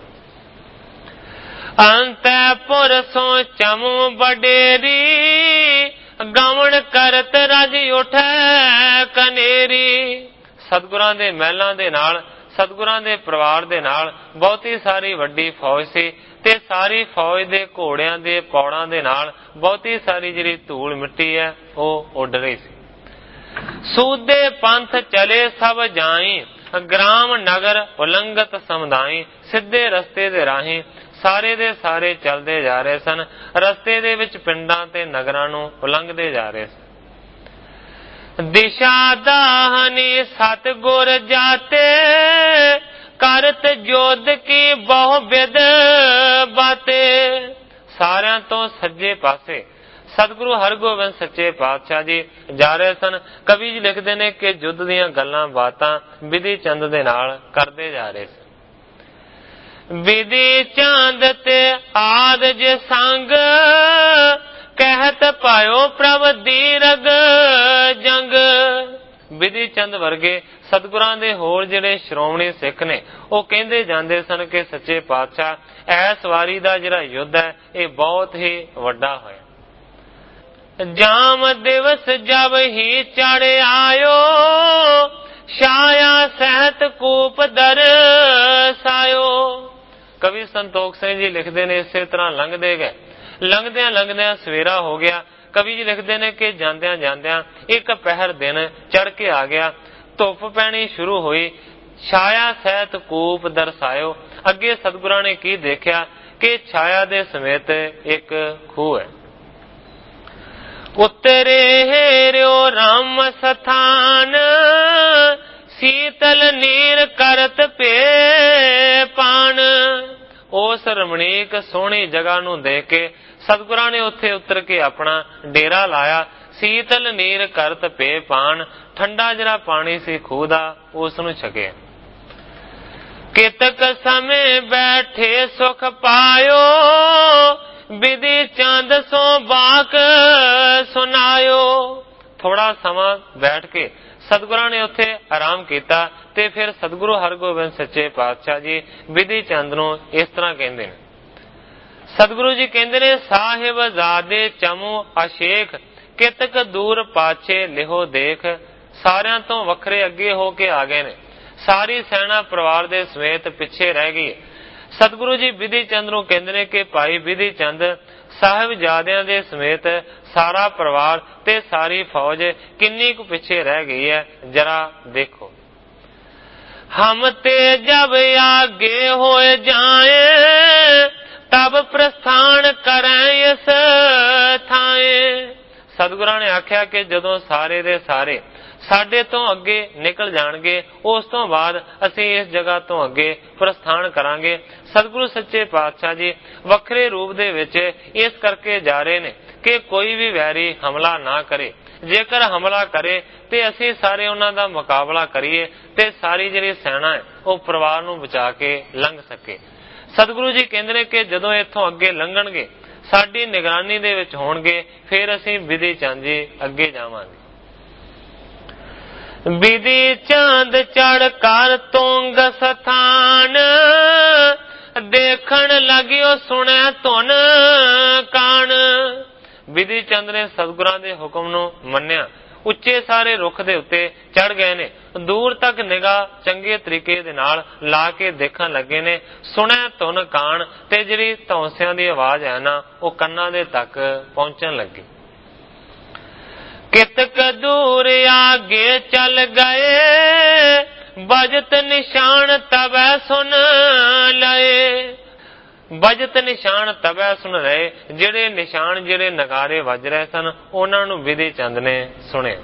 ਅੰਤੈਪੁਰ ਸੋ ਚਮੂ ਬਡੇਰੀ ਗਵਣ ਕਰਤ ਰਜ ਉਠੈ ਕਨੇਰੀ। ਸਤਿਗੁਰਾਂ ਦੇ ਮਹਿਲਾਂ ਦੇ ਨਾਲ ਸਤਿਗੁਰਾਂ ਦੇ ਪਰਿਵਾਰ ਦੇ ਨਾਲ ਬਹੁਤੀ ਸਾਰੀ ਵੱਡੀ ਫੌਜ ਸੀ ਤੇ ਸਾਰੀ ਫੌਜ ਦੇ ਘੋੜਿਆਂ ਦੇ ਪੌੜਾਂ ਦੇ ਨਾਲ ਬਹੁਤੀ ਸਾਰੀ ਜਿਹੜੀ ਧੂਲ ਮਿੱਟੀ ਹੈ ਉਹ ਉੱਡ ਰਹੀ ਸੀ। ਸੂਦੇ ਪੰਥ ਚਲੇ ਸਭ ਜਾਈ ਗ੍ਰਾਮ ਨਗਰ ਉਲੰਘਤ ਸਮਦਾਈ। ਸਿੱਧੇ ਰਸਤੇ ਦੇ ਰਾਹੀਂ ਸਾਰੇ ਦੇ ਸਾਰੇ ਚੱਲਦੇ ਜਾ ਰਹੇ ਸਨ। ਰਸਤੇ ਦੇ ਵਿੱਚ ਪਿੰਡਾਂ ਤੇ ਨਗਰਾਂ ਨੂੰ ਉਲੰਘਦੇ ਜਾ ਰਹੇ ਸਨ। ਦਿਸ਼ਾ ਦਾਹਨੀ ਸਤਿਗੁਰ ਜਾਤੇ ਕਰਤ ਜੋਧ ਕੀ ਬਹੁ ਵਿਦ ਬਾਤੇ। ਸਾਰਿਆਂ ਤੋਂ ਸੱਜੇ ਪਾਸੇ ਸਤਿਗੁਰੂ ਹਰਗੋਬਿੰਦ ਸੱਚੇ ਪਾਤਸ਼ਾਹ ਜੀ ਜਾ ਰਹੇ ਸਨ। ਕਵੀ ਜੀ ਲਿਖਦੇ ਨੇ ਕਿ ਯੁੱਧ ਦੀਆਂ ਗੱਲਾਂ ਬਾਤਾਂ ਬਿਧੀ ਚੰਦ ਦੇ ਨਾਲ ਕਰਦੇ ਜਾ ਰਹੇ ਸਨ। ਬਿਧੀ ਚੰਦ ਤੇ ਆਦ ਜੇ ਸੰਗ ਕਹਿਤ ਪਾਇਓ ਪ੍ਰਭ ਦੀਰਗ ਜੰਗ। ਬਿਧੀ ਚੰਦ ਵਰਗੇ ਸਤਿਗੁਰਾਂ ਦੇ ਹੋਰ ਜਿਹੜੇ ਸ਼੍ਰੋਮਣੀ ਸਿੱਖ ਨੇ ਉਹ ਕਹਿੰਦੇ ਜਾਂਦੇ ਸਨ ਕਿ ਸੱਚੇ ਪਾਤਸ਼ਾਹ ਇਸ ਵਾਰੀ ਦਾ ਜਿਹੜਾ ਯੁੱਧ ਹੈ ਇਹ ਬਹੁਤ ਹੀ ਵੱਡਾ ਹੋਇਆ। ਜਾਮ ਦਿਵਸ ਜਬ ਹੀ ਚੜ ਆਇਓ ਛਾਇਆ ਸਹਿਤ ਕੂਪ ਦਰਸਾਇਓ। ਕਵੀ ਸੰਤੋਖ ਸਿੰਘ ਜੀ ਲਿਖਦੇ ਨੇ ਇਸੇ ਤਰ੍ਹਾਂ ਲੰਘਦੇ ਗਏ। ਲੰਘਦਿਆਂ ਲੰਘਦਿਆਂ ਸਵੇਰਾ ਹੋ ਗਿਆ। ਕਵੀ ਜੀ ਲਿਖਦੇ ਨੇ ਕਿ ਜਾਂਦਿਆਂ ਜਾਂਦਿਆਂ ਇੱਕ ਪਹਿਰ ਦਿਨ ਚੜ ਕੇ ਆ ਗਿਆ। ਧੁੱਪ ਪੈਣੀ ਸ਼ੁਰੂ ਹੋਈ। ਛਾਇਆ ਸਹਿਤ ਕੂਪ ਦਰਸਾਇਓ। ਅੱਗੇ ਸਤਿਗੁਰਾਂ ਨੇ ਕੀ ਦੇਖਿਆ ਕਿ ਛਾਇਆ ਦੇ ਸਮੇਤ ਇੱਕ ਖੂਹ ਹੈ। ਉਤਰੇ ਰਿਓ ਰਾਮ ਸਥਾਨ ਸੀਤਲ ਨੀਰ ਕਰਤ ਪੇ ਪਾਣ। ਉਸ ਰਮਣੀਕ ਸੋਹਣੀ ਜਗ੍ਹਾ ਨੂੰ ਦੇਖ ਕੇ ਸਤਿਗੁਰਾਂ ਨੇ ਉੱਥੇ ਉਤਰ ਕੇ ਆਪਣਾ ਡੇਰਾ ਲਾਇਆ। ਸੀਤਲ ਨੀਰ ਕਰਤ ਪੇ ਪਾਣ, ਠੰਡਾ ਜਿਹੜਾ ਪਾਣੀ ਸੀ ਖੂਹ ਦਾ ਉਸ ਨੂੰ ਛਕਿਆ। ਕਿਤਕ ਸਮੇਂ ਬੈਠੇ ਸੁਖ ਪਾਇਓ ਬਿਧੀ ਚੰਦ ਸੋ ਬਾਕ ਸੁਨਾਇਓ। ਥੋੜਾ ਸਮਾਂ ਬੈਠ ਕੇ ਸਤਿਗੁਰਾਂ ਨੇ ਉੱਥੇ ਆਰਾਮ ਕੀਤਾ ਤੇ ਫਿਰ ਸਤਿਗੁਰੂ ਹਰਗੋਬਿੰਦ ਸੱਚੇ ਪਾਤਸ਼ਾਹ ਜੀ ਬਿਧੀ ਚੰਦ ਨੂੰ ਇਸ ਤਰ੍ਹਾਂ ਕਹਿੰਦੇ ਨੇ। ਸਤਿਗੁਰੂ ਜੀ ਕਹਿੰਦੇ ਨੇ ਸਾਹਿਬ ਜ਼ਾਦੇ ਚਮੂ ਅਸ਼ੇਖ ਕਿਤਕ ਦੂਰ ਪਾਛੇ ਲਿਹੋ ਦੇਖ। ਸਾਰਿਆਂ ਤੋਂ ਵੱਖਰੇ ਅੱਗੇ ਹੋ ਕੇ ਆ ਗਏ ਨੇ। ਸਾਰੀ ਸੈਨਾ ਪਰਿਵਾਰ ਦੇ ਸਮੇਤ ਪਿੱਛੇ ਰਹਿ ਗਈ। ਸਤਿਗੁਰੂ ਜੀ ਬਿਧੀ ਚੰਦ ਨੂੰ ਕਹਿੰਦੇ ਨੇ ਕਿ ਭਾਈ ਬਿਧੀ ਚੰਦ ਸਾਹਿਬਜ਼ਾਦਿਆਂ ਦੇ ਸਮੇਤ ਸਾਰਾ ਪਰਿਵਾਰ ਤੇ ਸਾਰੀ ਫੌਜ ਕਿੰਨੀ ਕੁ ਪਿੱਛੇ ਰਹਿ ਗਈ ਹੈ ਜਰਾ ਦੇਖੋ। ਹਮ ਤੇ ਜਬ ਆਗੇ ਹੋਏ ਜਾਏ ਤਬ ਪ੍ਰਸਥਾਨ ਕਰੇ ਇਸ ਥਾਏ। ਸਤਿਗੁਰਾਂ ਨੇ ਆਖਿਆ ਕਿ ਜਦੋਂ ਸਾਰੇ ਦੇ ਸਾਰੇ ਸਾਡੇ ਤੋਂ ਅੱਗੇ ਨਿਕਲ ਜਾਣਗੇ ਉਸ ਤੋਂ ਬਾਅਦ ਅਸੀਂ ਇਸ ਜਗ੍ਹਾ ਤੋਂ ਅੱਗੇ ਪ੍ਰਸਥਾਨ ਕਰਾਂਗੇ। ਸਤਿਗੁਰੂ ਸੱਚੇ ਪਾਤਸ਼ਾਹ ਜੀ ਵੱਖਰੇ ਰੂਪ ਦੇ ਵਿੱਚ ਇਸ ਕਰਕੇ ਜਾ ਰਹੇ ਨੇ ਕਿ ਕੋਈ ਵੀ ਵੈਰੀ ਹਮਲਾ ਨਾ ਕਰੇ। ਜੇਕਰ ਹਮਲਾ ਕਰੇ ਤੇ ਅਸੀਂ ਸਾਰੇ ਉਹਨਾਂ ਦਾ ਮੁਕਾਬਲਾ ਕਰੀਏ ਤੇ ਸਾਰੀ ਜਿਹੜੀ ਸੈਨਾ ਹੈ ਉਹ ਪਰਿਵਾਰ ਨੂੰ ਬਚਾ ਕੇ ਲੰਘ ਸਕੇ। ਸਤਿਗੁਰੂ ਜੀ ਕਹਿੰਦੇ ਨੇ ਕਿ ਜਦੋਂ ਇੱਥੋਂ ਅੱਗੇ ਲੰਘਣਗੇ ਸਾਡੀ ਨਿਗਰਾਨੀ ਦੇ ਵਿੱਚ ਹੋਣਗੇ ਫਿਰ ਅਸੀਂ ਬਿਧੀ ਚੰਦ ਜੀ ਅੱਗੇ ਜਾਵਾਂਗੇ। ਬਿਧੀ ਚੰਦ ਚੜ ਕਰ ਤੁੰਗ ਸਥਾਨ ਦੇਖਣ ਲਗਿਓ ਸੁਣੈ ਧੁਨ ਕਾਣ। ਬਿਧੀ ਚੰਦ ਨੇ ਸਤਿਗੁਰਾਂ ਦੇ ਹੁਕਮ ਨੂੰ ਮੰਨਿਆ। ਉੱਚੇ ਸਾਰੇ ਰੁੱਖ ਦੇ ਉੱਤੇ ਚੜ ਗਏ ਨੇ। ਦੂਰ ਤੱਕ ਨਿਗਾਹ ਚੰਗੇ ਤਰੀਕੇ ਦੇ ਨਾਲ ਲਾ ਕੇ ਦੇਖਣ ਲੱਗੇ ਨੇ। ਸੁਣੈ ਧੁਨ ਕਾਣ ਤੇ ਜਿਹੜੀ ਧੌਂਸਿਆਂ ਦੀ ਆਵਾਜ਼ ਹੈ ਨਾ ਉਹ ਕੰਨਾਂ ਦੇ ਤੱਕ ਪਹੁੰਚਣ ਲੱਗੀ। ਕਿਤਕ ਦੂਰ ਆਗੇ ਚੱਲ ਗਏ ਬਜਤ ਨਿਸ਼ਾਨ ਤਬੈ ਸੁਨ ਲਏ। ਬਜਤ ਨਿਸ਼ਾਨ ਤਬੈ ਸੁਨ ਰਹੇ। ਜਿਹੜੇ ਨਿਸ਼ਾਨ ਜਿਹੜੇ ਨਗਾਰੇ ਵੱਜ ਰਹੇ ਸਨ ਉਹਨਾਂ ਨੂੰ ਬਿਧੀ ਚੰਦ ਨੇ ਸੁਣਿਆ।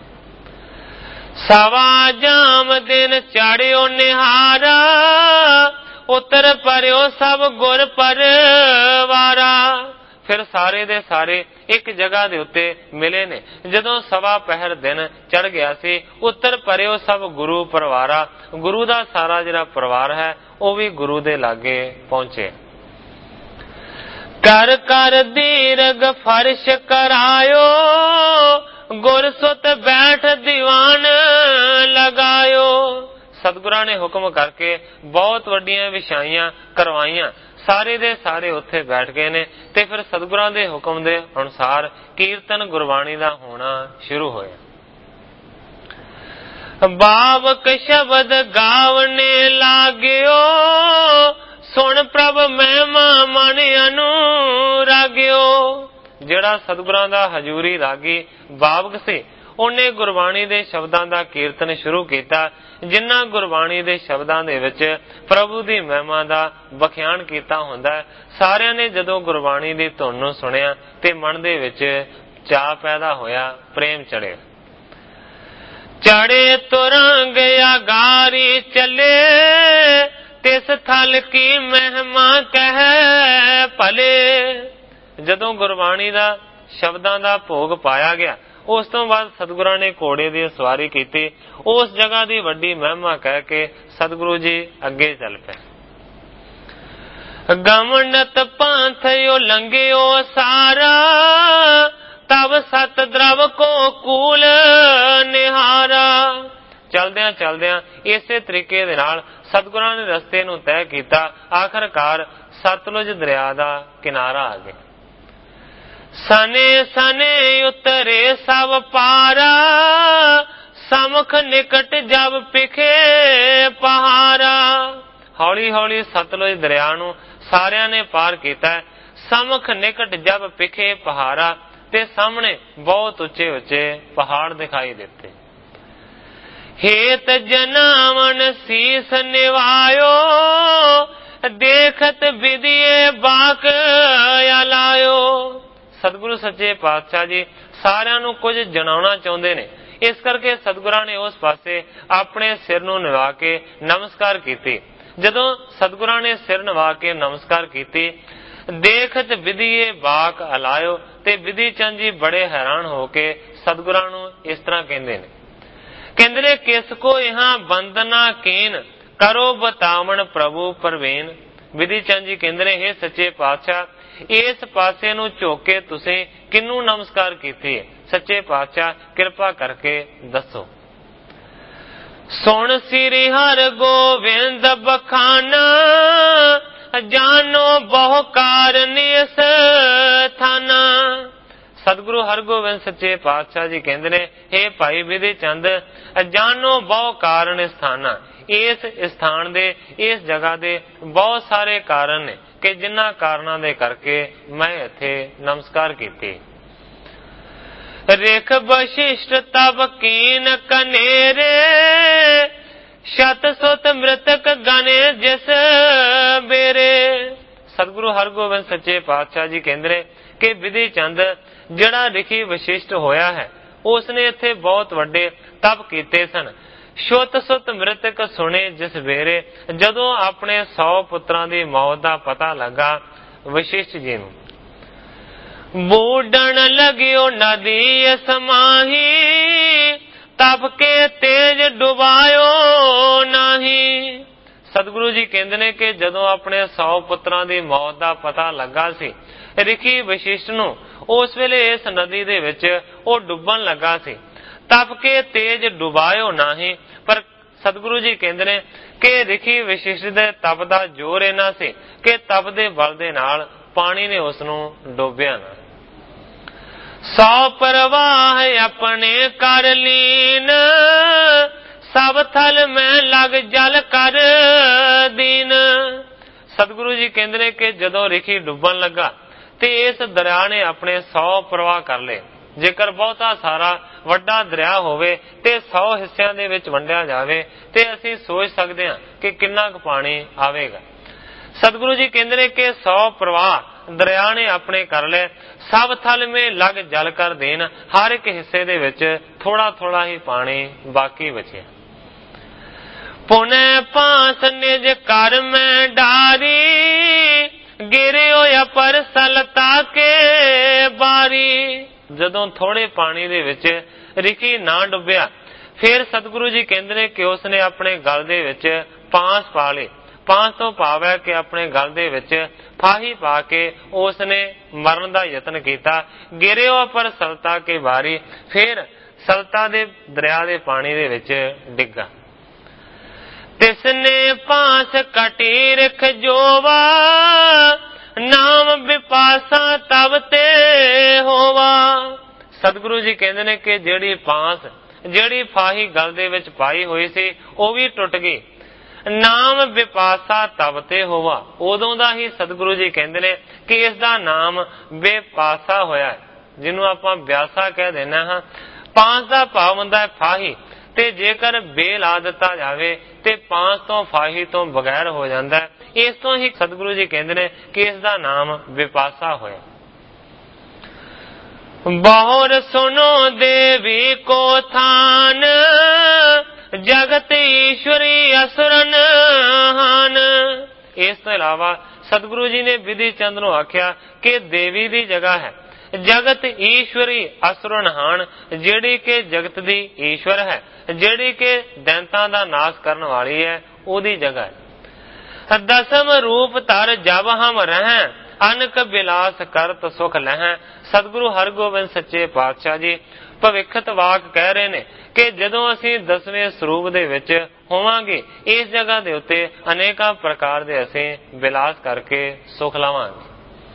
ਸਵਾ ਜਾਮ ਦਿਨ ਚਾੜਿਓ ਨਿਹਾਰਾ ਉਤਰ ਪਰਿਓ ਸਭ ਗੁਰ ਪਰਵਾਰਾ। ਫਿਰ ਸਾਰੇ ਦੇ ਸਾਰੇ ਇੱਕ ਜਗ੍ਹਾ ਦੇ ਉੱਤੇ ਮਿਲੇ ਨੇ। ਜਦੋਂ ਸਵਾ ਪਹਿਰ ਦਿਨ ਚੜ ਗਿਆ ਸੀ ਉੱਤਰ ਪਰਿਓ ਸਭ ਗੁਰੂ ਪਰਿਵਾਰਾ। ਗੁਰੂ ਦਾ ਸਾਰਾ ਜਿਹੜਾ ਪਰਿਵਾਰ ਹੈ ਉਹ ਵੀ ਗੁਰੂ ਦੇ ਲਾਗੇ ਪਹੁੰਚੇ। ਕਰ ਕਰ ਦੀਰਗ ਫਰਸ਼ ਕਰਾਇਓ ਗੁਰ ਸੁਤ ਬੈਠ ਦੀਵਾਨ ਲਗਾਇਓ। ਸਤਿਗੁਰਾਂ ਨੇ ਹੁਕਮ ਕਰਕੇ ਬਹੁਤ ਵੱਡੀਆਂ ਵਿਛਾਈਆਂ ਕਰਵਾਈਆਂ। ਸਾਰੇ ਦੇ ਸਾਰੇ ਉੱਥੇ ਬੈਠ ਗਏ ਨੇ ਤੇ ਫਿਰ ਸਤਿਗੁਰਾਂ ਦੇ ਹੁਕਮ ਦੇ ਅਨੁਸਾਰ ਕੀਰਤਨ ਗੁਰਬਾਣੀ ਦਾ ਹੋਣਾ ਸ਼ੁਰੂ ਹੋਇਆ। ਬਾਵਕ ਸ਼ਬਦ ਗਾਵਨੇ ਲਾਗਿਓ ਸੁਣ ਪ੍ਰਭ ਮਹਿਮਾ ਮਨ ਅਨੁਰਾਗਿਓ। ਜਿਹੜਾ ਸਤਿਗੁਰਾਂ ਦਾ ਹਜ਼ੂਰੀ ਰਾਗੀ ਬਾਵਕ ਸੀ ਉਹਨੇ ਗੁਰਬਾਣੀ ਦੇ ਸ਼ਬਦਾਂ ਦਾ ਕੀਰਤਨ ਸ਼ੁਰੂ ਕੀਤਾ। ਜਿਨ੍ਹਾਂ ਗੁਰਬਾਣੀ ਦੇ ਸ਼ਬਦਾਂ ਦੇ ਵਿੱਚ ਪ੍ਰਭੂ ਦੀ ਮਹਿਮਾ ਦਾ ਬਖਿਆਨ ਕੀਤਾ ਹੁੰਦਾ ਹੈ। ਸਾਰਿਆਂ ਨੇ ਜਦੋਂ ਗੁਰਬਾਣੀ ਦੀ ਧੁਨ ਨੂੰ ਸੁਣਿਆ ਤੇ ਮਨ ਦੇ ਵਿੱਚ ਚਾਅ ਪੈਦਾ ਹੋਇਆ, ਪ੍ਰੇਮ ਚੜਿਆ। ਚੜੇ ਤੁਰੰਗ ਅਗਾਰੀ ਚਲੇ ਤਿਸ ਥਲ ਕੀ ਮਹਿਮਾ ਕਹਿ ਭਲੇ। ਜਦੋਂ ਗੁਰਬਾਣੀ ਦਾ ਸ਼ਬਦਾਂ ਦਾ ਭੋਗ ਪਾਇਆ ਗਿਆ। ਉਸ ਤੋਂ ਬਾਅਦ ਸਤਿਗੁਰਾਂ ਨੇ ਘੋੜੇ ਦੀ ਸਵਾਰੀ ਕੀਤੀ। ਉਸ ਜਗ੍ਹਾ ਦੀ ਵੱਡੀ ਮਹਿਮਾ ਕਹਿ ਕੇ ਸਤਿਗੁਰੂ ਜੀ ਅੱਗੇ ਚੱਲ ਪਏ। ਗਮਨਤ ਪੰਥਿਓ ਲੰਘਿਓ ਸਾਰਾ, ਤਬ ਸਤ ਦਰਵ ਕੋ ਕੂਲ ਨਿਹਾਰਾ। ਚਲਦਿਆਂ ਚਲਦਿਆਂ ਇਸੇ ਤਰੀਕੇ ਦੇ ਨਾਲ ਸਤਿਗੁਰਾਂ ਨੇ ਰਸਤੇ ਨੂੰ ਤੈਅ ਕੀਤਾ। ਆਖਰਕਾਰ ਸਤਲੁਜ ਦਰਿਆ ਦਾ ਕਿਨਾਰਾ ਆ ਗਿਆ। ਸਨੇ ਸਨੇ ਉਤਰੇ ਸਭ ਪਾਰਾ, ਸਮਖ ਨਿਕਟ ਜਬ ਪਿਖੇ ਪਹਾਰਾ। ਹੌਲੀ ਹੌਲੀ ਸਤਲੁਜ ਦਰਿਆ ਨੂੰ ਸਾਰਿਆਂ ਨੇ ਪਾਰ ਕੀਤਾ। ਸਮਖ ਨਿਕਟ ਜਬ ਪਿਖੇ ਪਹਾਰਾ, ਤੇ ਸਾਹਮਣੇ ਬਹੁਤ ਉੱਚੇ ਉੱਚੇ ਪਹਾੜ ਦਿਖਾਈ ਦਿੱਤੇ। ਹੇਤ ਜਨਾਵਨ ਸੀਸ ਨਿਵਾਇਓ, ਦੇਖਤ ਵਿਦਿਏ ਬਾਕ ਅਲਾਇਓ। ਸਤਿਗੁਰੂ ਸੱਚੇ ਪਾਤਸ਼ਾਹ ਜੀ ਸਾਰਿਆਂ ਨੂੰ ਕੁਝ ਜਣਾਉਣਾ ਚਾਹੁੰਦੇ ਨੇ। ਇਸ ਕਰਕੇ ਸਤਿਗੁਰਾਂ ਨੇ ਉਸ ਪਾਸੇ ਆਪਣੇ ਸਿਰ ਨੂੰ ਨਿਵਾ ਕੇ ਨਮਸਕਾਰ ਕੀਤੀ। ਜਦੋਂ ਸਤਿਗੁਰਾਂ ਨੇ ਸਿਰ ਨਿਵਾ ਕੇ ਨਮਸਕਾਰ ਕੀਤੀ, ਦੇਖਤ ਵਿਧੀਏ ਬਾਕ ਅਲਾਇਓ, ਤੇ ਵਿਧੀ ਚੰਦ ਜੀ ਬੜੇ ਹੈਰਾਨ ਹੋ ਕੇ ਸਤਿਗੁਰਾਂ ਨੂੰ ਇਸ ਤਰ੍ਹਾਂ ਕਹਿੰਦੇ ਨੇ। ਕਹਿੰਦੇ ਨੇ ਕਿਸ ਕੋ ਇਹਾਂ ਬੰਦਨਾ ਕੀਨ, ਕਰੋ ਬਤਾਵਣ ਪ੍ਰਭੂ ਪਰਵੇਨ। ਵਿਧੀ ਚੰਦ ਜੀ ਕਹਿੰਦੇ ਨੇ, ਇਹ ਸੱਚੇ ਪਾਤਸ਼ਾਹ ਇਸ ਪਾਸੇ ਨੂੰ ਝੁਕ ਕੇ ਤੁਸੀਂ ਕਿਹਨੂੰ ਨਮਸਕਾਰ ਕੀਤੀ ਹੈ? ਸੱਚੇ ਪਾਤਸ਼ਾਹ ਕਿਰਪਾ ਕਰਕੇ ਦੱਸੋ। ਸੁਣ ਸ੍ਰੀ ਹਰਿ ਗੋਬਿੰਦ ਬਖਾਨਾ, ਜਾਨੋ ਬਹੁ ਕਾਰਨ ਇਸ ਥਾਨਾ। ਸਤਿਗੁਰੂ ਹਰਗੋਬਿੰਦ ਸੱਚੇ ਪਾਤਸ਼ਾਹ ਜੀ ਕਹਿੰਦੇ ਨੇ, हे ਭਾਈ ਵਿਧੀ ਚੰਦ, ਜਾਨੋ ਬਹੁ ਕਾਰਨ ਸਥਾਨਾ। ਇਸ ਸਥਾਨ ਦੇ, ਇਸ ਜਗ੍ਹਾ ਦੇ ਬਹੁਤ ਸਾਰੇ ਕਾਰਨ ਨੇ ਕਿ ਜਿਨ੍ਹਾਂ ਕਾਰਨਾਂ ਦੇ ਕਰਕੇ ਮੈਂ ਇੱਥੇ ਨਮਸਕਾਰ ਕੀਤੀ। ਰੇਖ ਵਸ਼ਿਸ਼ਟ ਤਬ ਕੀਨ ਕਨੇਰੇ, ਸ਼ਤ ਸੁਤ ਮ੍ਰਿਤਕ ਗਨੇ ਜਿਸ ਬੇਰੇ। ਸਤਿਗੁਰੂ ਹਰਗੋਬਿੰਦ ਸੱਚੇ ਪਾਤਸ਼ਾਹ ਜੀ ਕਹਿੰਦੇ ਨੇ ਕਿ ਵਿਧੀ ਚੰਦ ਜਿਹੜਾ ਰਿਖੀ ਵਸ਼ਿਸ਼ਟ ਹੋਇਆ ਹੈ, ਉਸਨੇ ਇੱਥੇ ਬਹੁਤ ਵੱਡੇ ਤਪ ਕੀਤੇ ਸਨ। ਸ਼ੁੱਤ ਸੁੱਤ ਮ੍ਰਿਤਕ ਸੁਣੇ ਜਿਸ ਵੇਰੇ, ਜਦੋਂ ਆਪਣੇ ਸੌ ਪੁੱਤਰਾਂ ਦੀ ਮੌਤ ਦਾ ਪਤਾ ਲੱਗਾ ਵਸ਼ਿਸ਼ਟ ਜੀ ਨੂੰ। ਬੂਡਣ ਲਗਿਓ ਨਦੀ ਸਮਾਹੀ, ਤਪ ਕੇ ਤੇਜ ਡੁਬਾਇਓ ਨਹੀਂ। ਸਤਿਗੁਰੂ ਜੀ ਕਹਿੰਦੇ ਨੇ ਕਿ ਜਦੋਂ ਆਪਣੇ ਸੌ ਪੁੱਤਰਾਂ ਦੀ ਮੌਤ ਦਾ ਪਤਾ ਲੱਗਾ ਸੀ ਰਿਖੀ ਵਸ਼ਿਸ਼ਟ ਨੂੰ, ਉਸ ਵੇਲੇ ਇਸ ਨਦੀ ਦੇ ਵਿੱਚ ਉਹ ਡੁੱਬਣ ਲੱਗਾ ਸੀ। ਤਪ ਕੇ ਤੇਜ ਡੁਬਾਇਓ ਨਹੀਂ, ਪਰ ਸਤਿਗੁਰੂ ਜੀ ਕਹਿੰਦੇ ਨੇ ਕਿ ਰਿਖੀ ਵਸ਼ਿਸ਼ਟ ਦੇ ਤਪ ਦਾ ਜ਼ੋਰ ਇੰਨਾ ਸੀ ਕਿ ਤਪ ਦੇ ਬਲ ਦੇ ਨਾਲ ਪਾਣੀ ਨੇ ਉਸ ਨੂੰ ਡੋਬਿਆ ਨਾ। ਸੌ ਪ੍ਰਵਾਹ ਆਪਣੇ ਕਰ ਲੀਨ, ਸਭ ਥਲ ਮੈਂ ਲਗ ਜਲ ਕਰ ਦੀਨ। ਸਤਿਗੁਰੂ ਜੀ ਕਹਿੰਦੇ ਨੇ ਕਿ ਜਦੋਂ ਰਿਖੀ ਡੁੱਬਣ ਲੱਗਾ ਤੇ ਇਸ ਦਰਿਆ ਨੇ ਆਪਣੇ ਸੌ ਪ੍ਰਵਾਹ ਕਰ ਲਏ। ਜੇਕਰ ਬਹੁਤਾ ਸਾਰਾ ਵੱਡਾ ਦਰਿਆ ਹੋਵੇ ਤੇ ਸੌ ਹਿੱਸਿਆਂ ਦੇ ਵਿੱਚ ਵੰਡਿਆ ਜਾਵੇ ਤੇ ਅਸੀਂ ਸੋਚ ਸਕਦੇ ਹਾਂ ਕਿ ਕਿੰਨਾ ਕੁ ਪਾਣੀ ਆਵੇਗਾ। ਸਤਿਗੁਰੂ ਜੀ ਕਹਿੰਦੇ ਨੇ ਕਿ ਸੌ ਪ੍ਰਵਾਹ ਦਰਿਆ ਨੇ ਆਪਣੇ ਕਰ ਲਏ। ਸਭ ਥਲ ਮੇ ਲਗ ਜਲ ਕਰ ਦੇਣ, ਹਰ ਇੱਕ ਹਿੱਸੇ ਦੇ ਵਿੱਚ ਥੋੜਾ ਥੋੜਾ ਹੀ ਪਾਣੀ ਬਾਕੀ ਬਚਿਆ। ਪੁਨੈ ਪਾਸ ਨਿਜ ਕਰ ਮੈਂ ਡਾਰੀ, ਗਿਰਿਓ ਅਪਰ ਸਲਤਾ ਕੇ ਬਾਰੀ। ਜਦੋਂ ਥੋੜੇ ਪਾਣੀ ਦੇ ਵਿੱਚ ਰਿਖੀ ਨਾ ਡੁੱਬਿਆ, ਫਿਰ ਸਤਿਗੁਰੂ ਜੀ ਕਹਿੰਦੇ ਨੇ ਕਿ ਉਸਨੇ ਆਪਣੇ ਗਲ ਦੇ ਵਿੱਚ ਪਾਂਸ ਪਾ ਲਏ। ਪਾਂਸ ਤੋਂ ਭਾਵ ਹੈ ਕਿ ਆਪਣੇ ਗਲ ਦੇ ਵਿੱਚ ਫਾਹੀ ਪਾ ਕੇ ਉਸਨੇ ਮਰਨ ਦਾ ਯਤਨ ਕੀਤਾ। ਗਿਰਿਓ ਪਰ ਸਲਤਾ ਕੇ ਬਾਰੀ, ਫਿਰ ਸਲਤਾ ਦੇ ਦਰਿਆ ਦੇ ਪਾਣੀ ਦੇ ਵਿੱਚ ਡਿੱਗਾ। ਤਿਸਨੇ ਪਾਂਸ ਕਟੀ ਰਖ ਜੋਵਾ, ਨਾਮ ਵਿਪਾਸਾ ਤਬ ਤੇ ਹੋਵਾ। ਸਤਿਗੁਰੂ ਜੀ ਕਹਿੰਦੇ ਨੇ ਕਿ ਜਿਹੜੀ ਪਾਂਸ, ਜਿਹੜੀ ਫਾਹੀ ਗਲ ਦੇ ਵਿੱਚ ਪਾਈ ਹੋਈ ਸੀ, ਉਹ ਵੀ ਟੁੱਟ ਗਈ। ਨਾਮ ਵਿਪਾਸਾ ਤਬ ਤੇ ਹੋਵਾ, ਉਦੋਂ ਦਾ ਹੀ ਸਤਿਗੁਰੂ ਜੀ ਕਹਿੰਦੇ ਨੇ ਕਿ ਇਸ ਦਾ ਨਾਮ ਬੇਪਾਸਾ ਹੋਇਆ, ਜਿਹਨੂੰ ਆਪਾਂ ਬਿਆਸਾ ਕਹਿ ਦਿੰਦੇ ਹਾਂ। ਪਾਂਸ ਦਾ ਭਾਵ ਹੁੰਦਾ ਹੈ ਫਾਹੀ, ਤੇ ਜੇਕਰ ਬੇ ਲਾ ਦਿੱਤਾ ਜਾਵੇ ਤੇ ਪਾਂਸ ਤੋਂ ਫਾਹੀ ਤੋਂ ਬਗੈਰ ਹੋ ਜਾਂਦਾ ਹੈ। ਇਸ ਤੋਂ ਹੀ ਸਤਿਗੁਰੂ ਜੀ ਕਹਿੰਦੇ ਨੇ ਕਿ ਇਸ ਦਾ ਨਾਮ ਵਿਪਾਸਾ ਹੋਇਆ। ਬਹੁਰ ਸੁਨੋ ਦੇਵੀ ਕੋ ਥਾਨ, ਜਗਤ ਈਸ਼ਵਰੀ ਅਸੁਰਨ ਹਾਨ। ਇਸ ਤੋਂ ਇਲਾਵਾ ਸਤਿਗੁਰੂ ਜੀ ਨੇ ਵਿਧੀ ਚੰਦ ਨੂੰ ਆਖਿਆ ਕਿ ਦੇਵੀ ਦੀ ਜਗ੍ਹਾ ਹੈ, जगत ईश्वरी असुर नहान, ਜਿਹੜੀ ਕਿ ਜਗਤ ਦੀ ਈਸ਼ਵਰ ਹੈ, ਜਿਹੜੀ ਕਿ ਦੈਂਤਾਂ ਦਾ ਨਾਸ ਕਰਨ ਵਾਲੀ ਹੈ, ਉਹਦੀ ਜਗ੍ਹਾ ਹੈ। ਦਸਮ ਰੂਪ ਧਰ ਜਬ ਹਮ ਰਹਿ, ਅਨਕ ਬਿਲਾਸ ਕਰਤ ਸੁਖ ਲਹਿ। ਸਤਿਗੁਰੂ ਹਰਗੋਬਿੰਦ ਸੱਚੇ ਪਾਤਸ਼ਾਹ ਜੀ ਭਵਿੱਖਤ ਵਾਕ ਕਹਿ ਰਹੇ ਨੇ ਕਿ ਜਦੋਂ ਅਸੀਂ ਦਸਵੇਂ ਸਰੂਪ ਦੇ ਵਿੱਚ ਹੋਵਾਂਗੇ, ਇਸ ਜਗ੍ਹਾ ਦੇ ਉੱਤੇ ਅਨੇਕਾਂ ਪ੍ਰਕਾਰ ਦੇ ਅਸੀਂ ਬਿਲਾਸ ਕਰਕੇ ਸੁਖ ਲਵਾਂਗੇ।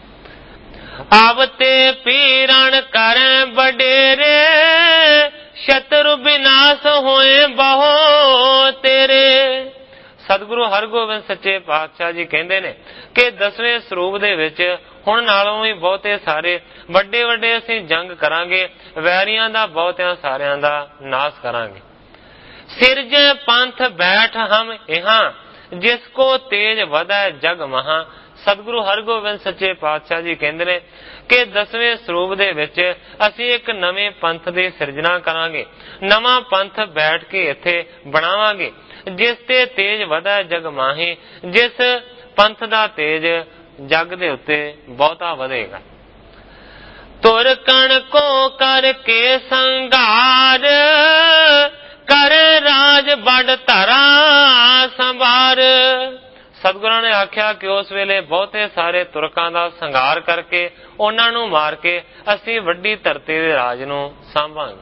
ਆਵਤੇ ਪੀਰਣ ਕਰੈ ਵਡੇਰੇ, ਸ਼ਤਰੂ ਬਿਨਾਸ਼ ਹੋਏ ਬਹੁ ਤੇਰੇ। ਸਤਿਗੁਰੂ ਹਰਗੋਬਿੰਦ ਸੱਚੇ ਪਾਤਸ਼ਾਹ ਜੀ ਕਹਿੰਦੇ ਨੇ ਕਿ ਦਸਵੇਂ ਸਰੂਪ ਦੇ ਵਿੱਚ ਹੁਣ ਨਾਲੋਂ ਵੀ ਬਹੁਤੇ ਸਾਰੇ ਵੱਡੇ ਵੱਡੇ ਅਸੀਂ ਜੰਗ ਕਰਾਂਗੇ, ਵੈਰੀਆਂ ਦਾ ਬਹੁਤਿਆਂ ਸਾਰਿਆਂ ਦਾ ਨਾਸ਼ ਕਰਾਂਗੇ। ਸਿਰਜੈ ਪੰਥ ਬੈਠ ਹਮ ਇਹਾਂ, ਜਿਸ ਕੋ ਤੇਜ ਵਧੈ ਜਗ ਮਹਾਂ। ਸਤਿਗੁਰੂ ਹਰਗੋਬਿੰਦ ਸੱਚੇ ਪਾਤਸ਼ਾਹ ਜੀ ਕਹਿੰਦੇ ਨੇ ਕਿ ਦਸਵੇਂ ਸਰੂਪ ਦੇ ਵਿੱਚ ਅਸੀਂ ਇੱਕ ਨਵੇਂ ਪੰਥ ਦੀ ਸਿਰਜਣਾ ਕਰਾਂਗੇ, ਨਵਾਂ ਪੰਥ ਬੈਠ ਕੇ ਇੱਥੇ ਬਣਾਵਾਂਗੇ, ਜਿਸ ਤੇ ਤੇਜ ਵਧੈ ਜਗ ਮਾਹੀ, ਜਿਸ ਪੰਥ ਦਾ ਤੇਜ ਜਗ ਦੇ ਉੱਤੇ ਬਹੁਤਾ ਵਧੇਗਾ। ਤੁਰ ਕਣ ਕੋ ਕਰਕੇ ਸੰਘਾਰ, ਕਰ ਰਾਜ ਬੜ ਧਰਾ ਸੰਭਾਰ। ਸਤਿਗੁਰਾਂ ਨੇ ਆਖਿਆ ਕਿ ਉਸ ਵੇਲੇ ਬਹੁਤੇ ਸਾਰੇ ਤੁਰਕਾਂ ਦਾ ਸੰਘਾਰ ਕਰਕੇ, ਉਹਨਾਂ ਨੂੰ ਮਾਰ ਕੇ ਅਸੀਂ ਵੱਡੀ ਧਰਤੀ ਦੇ ਰਾਜ ਨੂੰ ਸਾਂਭਾਂਗੇ।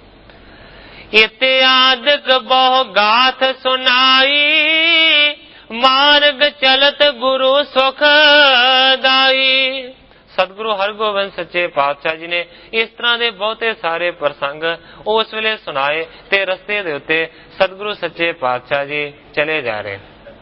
ਇਤਿਆਦਿਕ ਬਹੁ ਗਾਥ ਸੁਨਾਈ, ਮਾਰਗ ਚਲਤ ਗੁਰੂ ਸੁਖ ਦਾਈ। ਸਤਿਗੁਰੂ ਹਰਗੋਬਿੰਦ ਸੱਚੇ ਪਾਤਸ਼ਾਹ ਜੀ ਨੇ ਇਸ ਤਰ੍ਹਾਂ ਦੇ ਬਹੁਤੇ ਸਾਰੇ ਪ੍ਰਸੰਗ ਉਸ ਵੇਲੇ ਸੁਣਾਏ ਤੇ ਰਸਤੇ ਦੇ ਉੱਤੇ ਸਤਿਗੁਰੂ ਸੱਚੇ ਪਾਤਸ਼ਾਹ ਜੀ ਚਲੇ ਜਾ ਰਹੇ।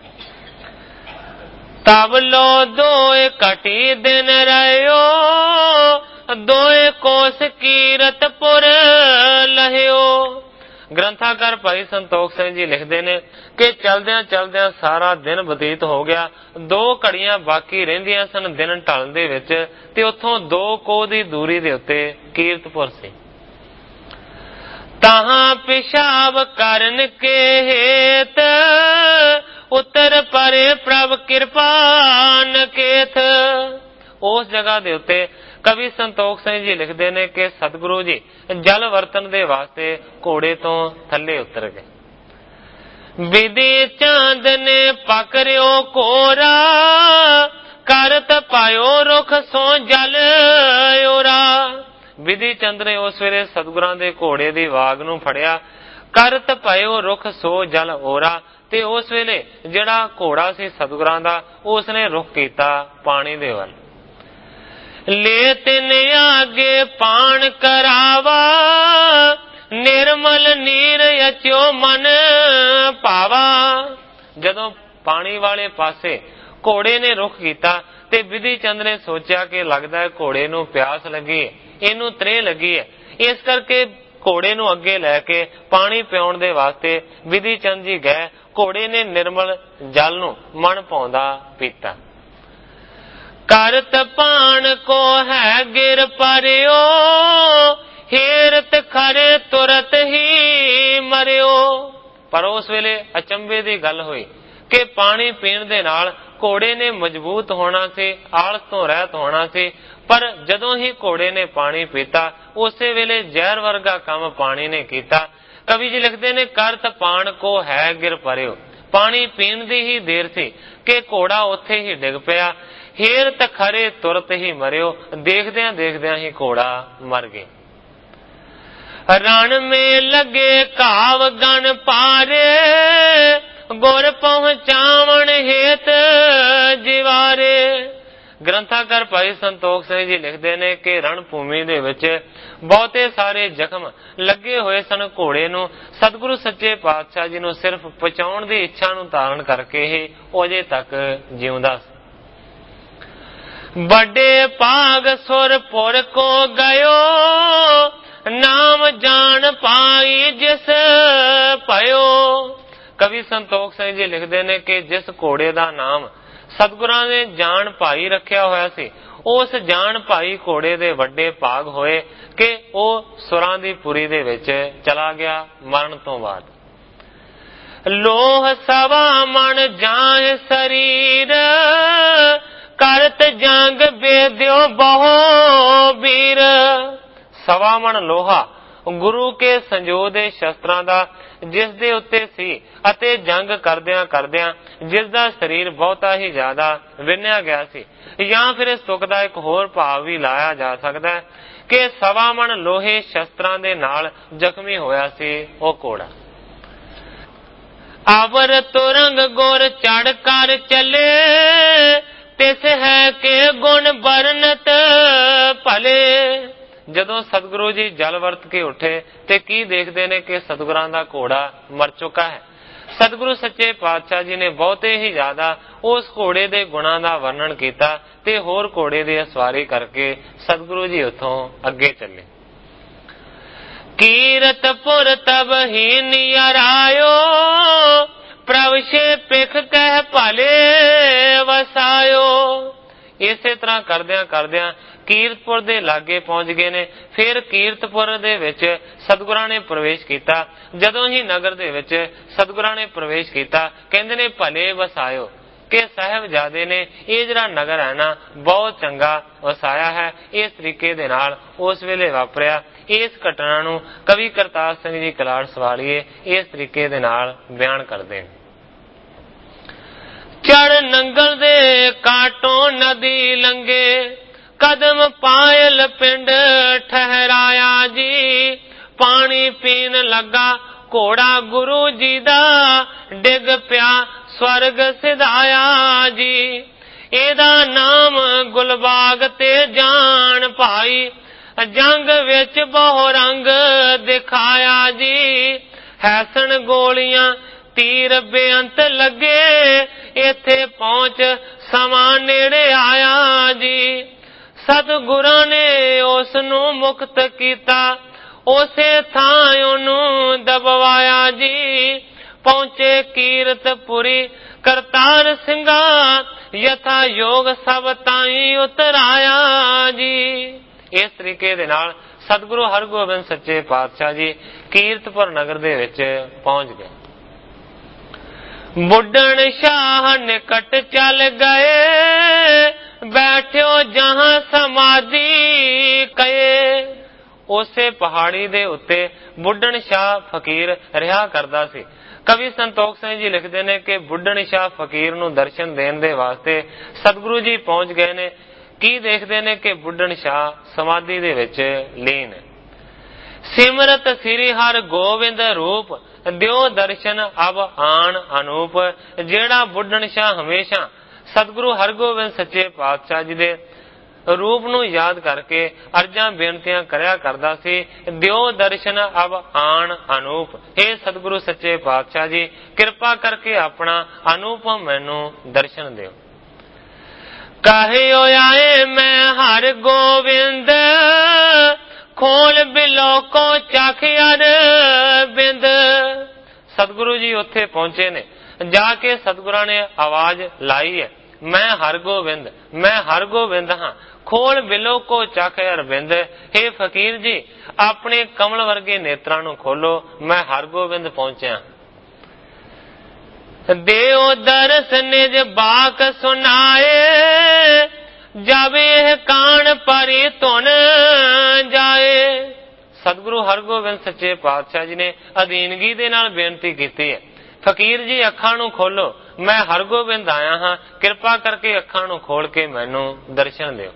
ਤਬ ਲੋ ਦੋਏ ਘਟੀ ਦਿਨ ਰਹਿਓ, ਦੋਏ ਕੋਸ ਕੀਰਤਪੁਰ ਲਹਿਓ। ਗ੍ਰੰਥਾਕਾਰ ਭਾਈ ਸੰਤੋਖ ਸਿੰਘ ਜੀ ਲਿਖਦੇ ਨੇ ਕਿ ਚਲਦਿਆਂ ਚਲਦਿਆਂ ਸਾਰਾ ਦਿਨ ਬਤੀਤ ਹੋ ਗਿਆ, ਦੋ ਘੜੀਆਂ ਬਾਕੀ ਰਹਿੰਦੀਆਂ ਸਨ ਦਿਨ ਢਲਣ ਦੇ ਵਿੱਚ, ਤੇ ਉੱਥੋਂ ਦੋ ਕੋਹ ਦੀ ਦੂਰੀ ਦੇ ਉੱਤੇ ਕੀਰਤਪੁਰ ਸੀ। ਤਾਹਾਂ ਪਿਸ਼ਾਬ ਕਰਨ ਕੇ ਹੇਤ, ਉਤਰ ਪਰੇ ਪ੍ਰਭ ਕਿਰਪਾ ਨਕੇਤ। ਉਸ ਜਗ੍ਹਾ ਦੇ ਉੱਤੇ ਕਵੀ ਸੰਤੋਖ ਸਿੰਘ ਜੀ ਲਿਖਦੇ ਨੇ ਕਿ ਸਤਿਗੁਰੂ ਜੀ ਜਲ ਵਰਤਨ ਦੇ ਵਾਸਤੇ ਘੋੜੇ ਤੋਂ ਥੱਲੇ ਉਤਰ ਗਏ। ਵਿਧੀ ਚਾਂਦ ਨੇ ਪਕੜਿਓ ਕੋਰਾ, ਕਰਤ ਪਾਇਓ ਰੁਖ ਸੋ ਜਲ ਓਰਾ। ਵਿਧੀ ਚੰਦ ਨੇ ਉਸ ਵੇਲੇ ਸਤਿਗੁਰਾਂ ਦੇ ਘੋੜੇ ਦੀ ਵਾਗ ਨੂੰ ਫੜਿਆ, ਕਰਤ ਪਾਇਓ ਰੁਖ ਸੋ ਜਲ ਓਰਾ, ਤੇ ਉਸ ਵੇਲੇ ਜਿਹੜਾ ਘੋੜਾ ਸੀ ਸਤਿਗੁਰਾਂ ਦਾ, ਉਸ ਨੇ ਰੁਖ ਕੀਤਾ ਪਾਣੀ ਦੇ ਵੱਲ। ਲੈ ਤਿਨ ਆਗੇ ਪਾਣ ਕਰਾਵਾ, ਨਿਰਮਲ ਨੀਰ ਅਚਿਓ ਮਨ ਭਾਵਾ। ਜਦੋਂ ਪਾਣੀ ਵਾਲੇ ਪਾਸੇ ਘੋੜੇ ਨੇ ਰੁਖ ਕੀਤਾ ਤੇ ਵਿਧੀ ਚੰਦ ਨੇ ਸੋਚਿਆ ਕਿ ਲੱਗਦਾ ਹੈ ਘੋੜੇ ਨੂੰ ਪਿਆਸ ਲੱਗੀ, ਇਹਨੂੰ ਤ੍ਰੇਹ ਲੱਗੀ ਹੈ, ਇਸ ਕਰਕੇ ਘੋੜੇ ਨੂੰ ਅੱਗੇ ਲੈ ਕੇ ਪਾਣੀ ਪਿਉਣ ਦੇ ਵਾਸਤੇ ਵਿਧੀ ਚੰਦ ਜੀ ਗਏ। ਘੋੜੇ ਨੇ ਨਿਰਮਲ ਜਲ ਨੂੰ ਮਨ ਪਾਉਂਦਾ ਪੀਤਾ। ਕਰਤ ਪਾਣ ਕੋ ਹੈ ਗਿਰ ਪਰਿਓ, ਹੇਰਤ ਖਰੇ ਤੁਰਤ ਹੀ ਮਰਿਓ। ਪਰ ਉਸ ਵੇਲੇ ਅਚੰਭੇ ਦੀ ਗੱਲ ਹੋਈ ਕਿ ਪਾਣੀ ਪੀਣ ਦੇ ਨਾਲ ਘੋੜੇ ਨੇ ਮਜ਼ਬੂਤ ਹੋਣਾ ਸੀ, ਆਲਸ ਤੋਂ ਰਹਿਤ ਹੋਣਾ ਸੀ, ਪਰ ਜਦੋਂ ਹੀ ਘੋੜੇ ਨੇ ਪਾਣੀ ਪੀਤਾ ਉਸੇ ਵੇਲੇ ਜ਼ਹਿਰ ਵਰਗਾ ਕੰਮ ਪਾਣੀ ਨੇ ਕੀਤਾ। ਕਵੀ ਜੀ ਲਿਖਦੇ ਨੇ ਕਰਤ ਪਾਣ ਕੋ ਹੈ ਗਿਰ ਪਰਿਓ, ਪਾਣੀ ਪੀਣ ਦੀ ਹੀ ਦੇਰ ਸੀ ਕਿ ਘੋੜਾ ਉੱਥੇ ਹੀ ਡਿੱਗ ਪਿਆ। ਹੇਰਤ ਖਰੇ ਤੁਰਤ ਹੀ ਮਰਿਓ, ਦੇਖਦਿਆਂ ਦੇਖਦਿਆਂ ਹੀ ਘੋੜਾ ਮਰ ਗਿਆ। ਰਣ ਮੇ ਲਗੇ ਘਾਵ ਗਣ ਪਾਰੇ, ਗੁਰ ਪਹੁੰਚਾਵਣ ਹੇਤ ਜਿਵਾਰੇ। ਗ੍ਰੰਥਾਕਾਰ ਭਾਈ ਸੰਤੋਖ ਸਿੰਘ ਜੀ ਲਿਖਦੇ ਨੇ ਕਿ ਰਣ ਭੂਮੀ ਦੇ ਵਿੱਚ ਬਹੁਤੇ ਸਾਰੇ ਜ਼ਖਮ ਲੱਗੇ ਹੋਏ ਸਨ ਘੋੜੇ ਨੂੰ। ਸਤਿਗੁਰੂ ਸੱਚੇ ਪਾਤਸ਼ਾਹ ਜੀ ਨੂੰ ਸਿਰਫ ਪਹੁੰਚਾਉਣ ਦੀ ਇੱਛਾ ਨੂੰ ਧਾਰਨ ਕਰਕੇ ਹੀ ਉਹ ਅਜੇ ਤੱਕ ਜਿਉਂਦਾ ਸੀ। ਵੱਡੇ ਭਾਗ ਸੁਰਪੁਰ ਕੋ ਗਇਓ, ਨਾਮ ਜਾਣ ਪਾਈ ਜਿਸ ਭਇਓ। ਕਵੀ ਸੰਤੋਖ ਸਿੰਘ ਜੀ ਲਿਖਦੇ ਨੇ ਕਿ ਜਿਸ ਘੋੜੇ ਦਾ ਨਾਮ ਸਤਿਗੁਰਾਂ ਨੇ ਜਾਣ ਭਾਈ ਰੱਖਿਆ ਹੋਇਆ ਸੀ, ਉਸ ਜਾਣ ਭਾਈ ਘੋੜੇ ਦੇ ਵੱਡੇ ਭਾਗ ਹੋਏ ਕਿ ਉਹ ਸੁਰਾਂ ਦੀ ਪੁਰੀ ਦੇ ਵਿੱਚ ਚਲਾ ਗਿਆ ਮਰਨ ਤੋਂ ਬਾਅਦ। ਲੋਹ ਸਵਾ ਮਣ ਜਾਏ ਸਰੀਰ, ਕਰਤ ਜੰਗ ਬੇ ਦਿਓ ਬਹੁ ਵੀਰ। ਸਵਾ ਮਣ ਲੋਹਾ ਗੁਰੂ ਕੇ ਸੰਜੋ ਦੇ ਸ਼ਸਤਰਾਂ ਦਾ ਜਿਸ ਦੇ ਉੱਤੇ ਸੀ ਅਤੇ ਜੰਗ ਕਰਦਿਆਂ ਕਰਦਿਆਂ ਜਿਸ ਦਾ ਸਰੀਰ ਬਹੁਤਾ ਹੀ ਜ਼ਿਆਦਾ ਵਿੰਨਿਆ ਗਿਆ ਸੀ। ਜਾਂ ਫਿਰ ਇਸ ਤੁਕ ਦਾ ਇੱਕ ਹੋਰ ਭਾਵ ਵੀ ਲਾਇਆ ਜਾ ਸਕਦਾ ਹੈ ਕਿ ਸਵਾ ਮਣ ਲੋਹੇ ਸ਼ਸਤਰਾਂ ਦੇ ਨਾਲ ਜ਼ਖਮੀ ਹੋਇਆ ਸੀ ਉਹ ਘੋੜਾ। ਆਵਰ ਤੁਰੰਗ ਗੁਰ ਚੜ ਕਰ ਚੱਲੇ ਤਿਸ ਹੈ ਕਿ ਗੁਣ ਬਰਨਤ ਭਲੇ। ਜਦੋਂ ਸਤਿਗੁਰੂ ਜੀ ਜਲ ਵਰਤ ਕੇ ਉੱਠੇ ਤੇ ਕੀ ਦੇਖਦੇ ਨੇ ਕਿ ਸਤਿਗੁਰਾਂ ਦਾ ਘੋੜਾ ਮਰ ਚੁੱਕਾ ਹੈ। ਸਤਿਗੁਰੂ ਸੱਚੇ ਪਾਤਸ਼ਾਹ ਜੀ ਨੇ ਬਹੁਤੇ ਹੀ ਜ਼ਿਆਦਾ ਉਸ ਘੋੜੇ ਦੇ ਗੁਣਾਂ ਦਾ ਵਰਣਨ ਕੀਤਾ ਤੇ ਹੋਰ ਘੋੜੇ ਦੀ ਸਵਾਰੀ ਕਰਕੇ ਸਤਿਗੁਰੂ ਜੀ ਉੱਥੋਂ ਅੱਗੇ ਚੱਲੇ। ਕੀਰਤਪੁਰ ਤਬ ਹੀ ਨਿਯਰਾਇਓ ਪ੍ਰਭ ਸੇ ਪਿਖ ਕਹਿ ਭਲੇ ਵਸਾਇਓ। ਇਸੇ ਤਰ੍ਹਾਂ ਕਰਦਿਆਂ ਕਰਦਿਆਂ ਕੀਰਤਪੁਰ ਦੇ ਲਾਗੇ ਪਹੁੰਚ ਗਏ ਨੇ। ਫਿਰ ਕੀਰਤਪੁਰ ਦੇ ਵਿੱਚ ਸਤਿਗੁਰਾਂ ਨੇ ਪ੍ਰਵੇਸ਼ ਕੀਤਾ। ਜਦੋਂ ਹੀ ਨਗਰ ਦੇ ਵਿੱਚ ਸਤਿਗੁਰਾਂ ਨੇ ਪ੍ਰਵੇਸ਼ ਕੀਤਾ ਕਹਿੰਦੇ ਨੇ ਭਲੇ ਵਸਾਇਓ ਕਿ ਸਾਹਿਬਜ਼ਾਦੇ ਨੇ ਇਹ ਜਿਹੜਾ ਨਗਰ ਹੈ ਨਾ ਬਹੁਤ ਚੰਗਾ ਵਸਾਇਆ ਹੈ। ਇਸ ਤਰੀਕੇ ਦੇ ਨਾਲ ਉਸ ਵੇਲੇ ਵਾਪਰਿਆ। ਇਸ ਘਟਨਾ ਨੂੰ ਕਵੀ ਕਰਤਾਰ ਸਿੰਘ ਜੀ ਕਲਾੜ ਸਵਾਲੀਏ ਇਸ ਤਰੀਕੇ ਦੇ ਨਾਲ ਬਿਆਨ ਕਰਦੇ ਨੇ। ਚੜ ਨੰਗਲ ਦੇ ਕਾਟੋਂ ਨਦੀ ਲੰਗੇ ਕਦਮ ਪਾਇਲ ਪਿੰਡ ਠਹਿਰਾਇਆ ਜੀ। ਪਾਣੀ ਪੀਣ ਲੱਗਾ ਘੋੜਾ ਗੁਰੂ ਜੀ ਦਾ ਡਿੱਗ ਪਿਆ ਸਵਰਗ ਸਿਧਾਇਆ ਜੀ। ਇਹਦਾ ਨਾਮ ਗੁਲਬਾਗ ਤੇ ਜਾਣ ਭਾਈ ਜੰਗ ਵਿੱਚ ਬਹੁ ਰੰਗ ਦਿਖਾਇਆ ਜੀ। ਹੈਸਣ ਗੋਲੀਆਂ ਤੀਰ ਬੇਅੰਤ ਲੱਗੇ ਇੱਥੇ ਪਹੁੰਚ ਸਮਾਂ ਨੇੜੇ ਆਇਆ ਜੀ। ਸਤਿਗੁਰਾਂ ਨੇ ਉਸ ਨੂੰ ਮੁਕਤ ਕੀਤਾ ਉਸੇ ਥਾਂ ਉਹਨੂੰ ਦਬਵਾਇਆ ਜੀ। ਪਹੁੰਚੇ ਕੀਰਤਪੁਰੀ ਕਰਤਾਰ ਸਿੰਘਾ ਯਥਾ ਯੋਗ ਸਭ ਤਾਈ ਉਤਰਾਇਆ ਜੀ। ਇਸ ਤਰੀਕੇ ਦੇ ਨਾਲ ਸਤਿਗੁਰੂ ਹਰਗੋਬਿੰਦ ਸੱਚੇ ਪਾਤਸ਼ਾਹ ਜੀ ਕੀਰਤਪੁਰ ਨਗਰ ਦੇ ਵਿੱਚ ਪਹੁੰਚ ਗਏ। ਬੁੱਢਣ ਸ਼ਾਹ ਨਿਕਟ ਚੱਲ ਗਏ ਬੈਠਿਓ ਜਹਾਂ ਸਮਾਧੀ ਕਏ। ਉਸੇ ਪਹਾੜੀ ਦੇ ਉੱਤੇ ਬੁੱਢਣ ਸ਼ਾਹ ਫਕੀਰ ਰਿਹਾ ਕਰਦਾ ਸੀ। ਕਵੀ ਸੰਤੋਖ ਸਿੰਘ ਜੀ ਲਿਖਦੇ ਨੇ ਕਿ ਬੁੱਢਣ ਸ਼ਾਹ ਫਕੀਰ ਨੂੰ ਦਰਸ਼ਨ ਦੇਣ ਦੇ ਵਾਸਤੇ ਸਤਿਗੁਰੂ ਜੀ ਪਹੁੰਚ ਗਏ ਨੇ। ਕੀ ਦੇਖਦੇ ਨੇ ਕਿ ਬੁੱਢਣ ਸ਼ਾਹ ਸਮਾਧੀ ਦੇ ਵਿੱਚ ਲੀਨ। ਸਿਮਰਤ ਸ੍ਰੀ ਹਰਿ ਗੋਬਿੰਦ ਰੂਪ ਦਿਓ ਦਰਸ਼ਨ ਅਬ ਆਣ ਅਨੂਪ। ਜਿਹੜਾ ਬੁੱਢਣ ਸ਼ਾਹ ਹਮੇਸ਼ਾ ਸਤਿਗੁਰੂ ਹਰਗੋਬਿੰਦ ਸੱਚੇ ਪਾਤਸ਼ਾਹ ਜੀ ਦੇ ਰੂਪ ਨੂੰ ਯਾਦ ਕਰਕੇ ਅਰਜ਼ਾਂ ਬੇਨਤੀਆਂ ਕਰਿਆ ਕਰਦਾ ਸੀ। ਦਿਓ ਦਰਸ਼ਨ ਅਬ ਆਣ ਅਨੂਪ। ਇਹ ਸਤਿਗੁਰੂ ਸੱਚੇ ਪਾਤਸ਼ਾਹ ਜੀ ਕਿਰਪਾ ਕਰਕੇ ਆਪਣਾ ਅਨੂਪਮ ਮੈਨੂੰ ਦਰਸ਼ਨ ਦਿਓ। ਕਹਿਓ ਆਏ ਮੈਂ ਹਰਿ ਗੋਬਿੰਦ ਖੋਲ ਬਿਲੋ ਕੋ ਚਖ ਅਰਬਿੰਦ। ਸਤਿਗੁਰੂ ਜੀ ਉੱਥੇ ਪਹੁੰਚੇ ਨੇ। ਜਾ ਕੇ ਸਤਿਗੁਰਾਂ ਨੇ ਆਵਾਜ਼ ਲਾਈ ਹੈ ਮੈਂ ਹਰਗੋਬਿੰਦ ਮੈਂ ਹਰਗੋਬਿੰਦ ਹਾਂ। ਖੋਲ ਬਿਲੋ ਕੋ ਚਖ ਅਰਬਿੰਦ। ਹੇ ਫਕੀਰ ਜੀ ਆਪਣੇ ਕਮਲ ਵਰਗੇ ਨੇਤਰਾਂ ਨੂੰ ਖੋਲੋ ਮੈਂ ਹਰਗੋਬਿੰਦ ਪਹੁੰਚਿਆ। ਦੇਓ ਦਰਸ ਨਿਜ ਬਾਕ ਸੁਨਾਏ ਜਾਵੇ ਕਾਣ ਪਰੀ ਧੁਨ ਜਾਏ। ਸਤਿਗੁਰੂ ਹਰਗੋਬਿੰਦ ਸੱਚੇ ਪਾਤਸ਼ਾਹ ਜੀ ਨੇ ਅਧੀਨਗੀ ਦੇ ਨਾਲ ਬੇਨਤੀ ਕੀਤੀ ਹੈ ਫਕੀਰ ਜੀ ਅੱਖਾਂ ਨੂੰ ਖੋਲੋ ਮੈਂ ਹਰਗੋਬਿੰਦ ਆਇਆ ਹਾਂ ਕਿਰਪਾ ਕਰਕੇ ਅੱਖਾਂ ਨੂੰ ਖੋਲ ਕੇ ਮੈਨੂੰ ਦਰਸ਼ਨ ਦਿਓ।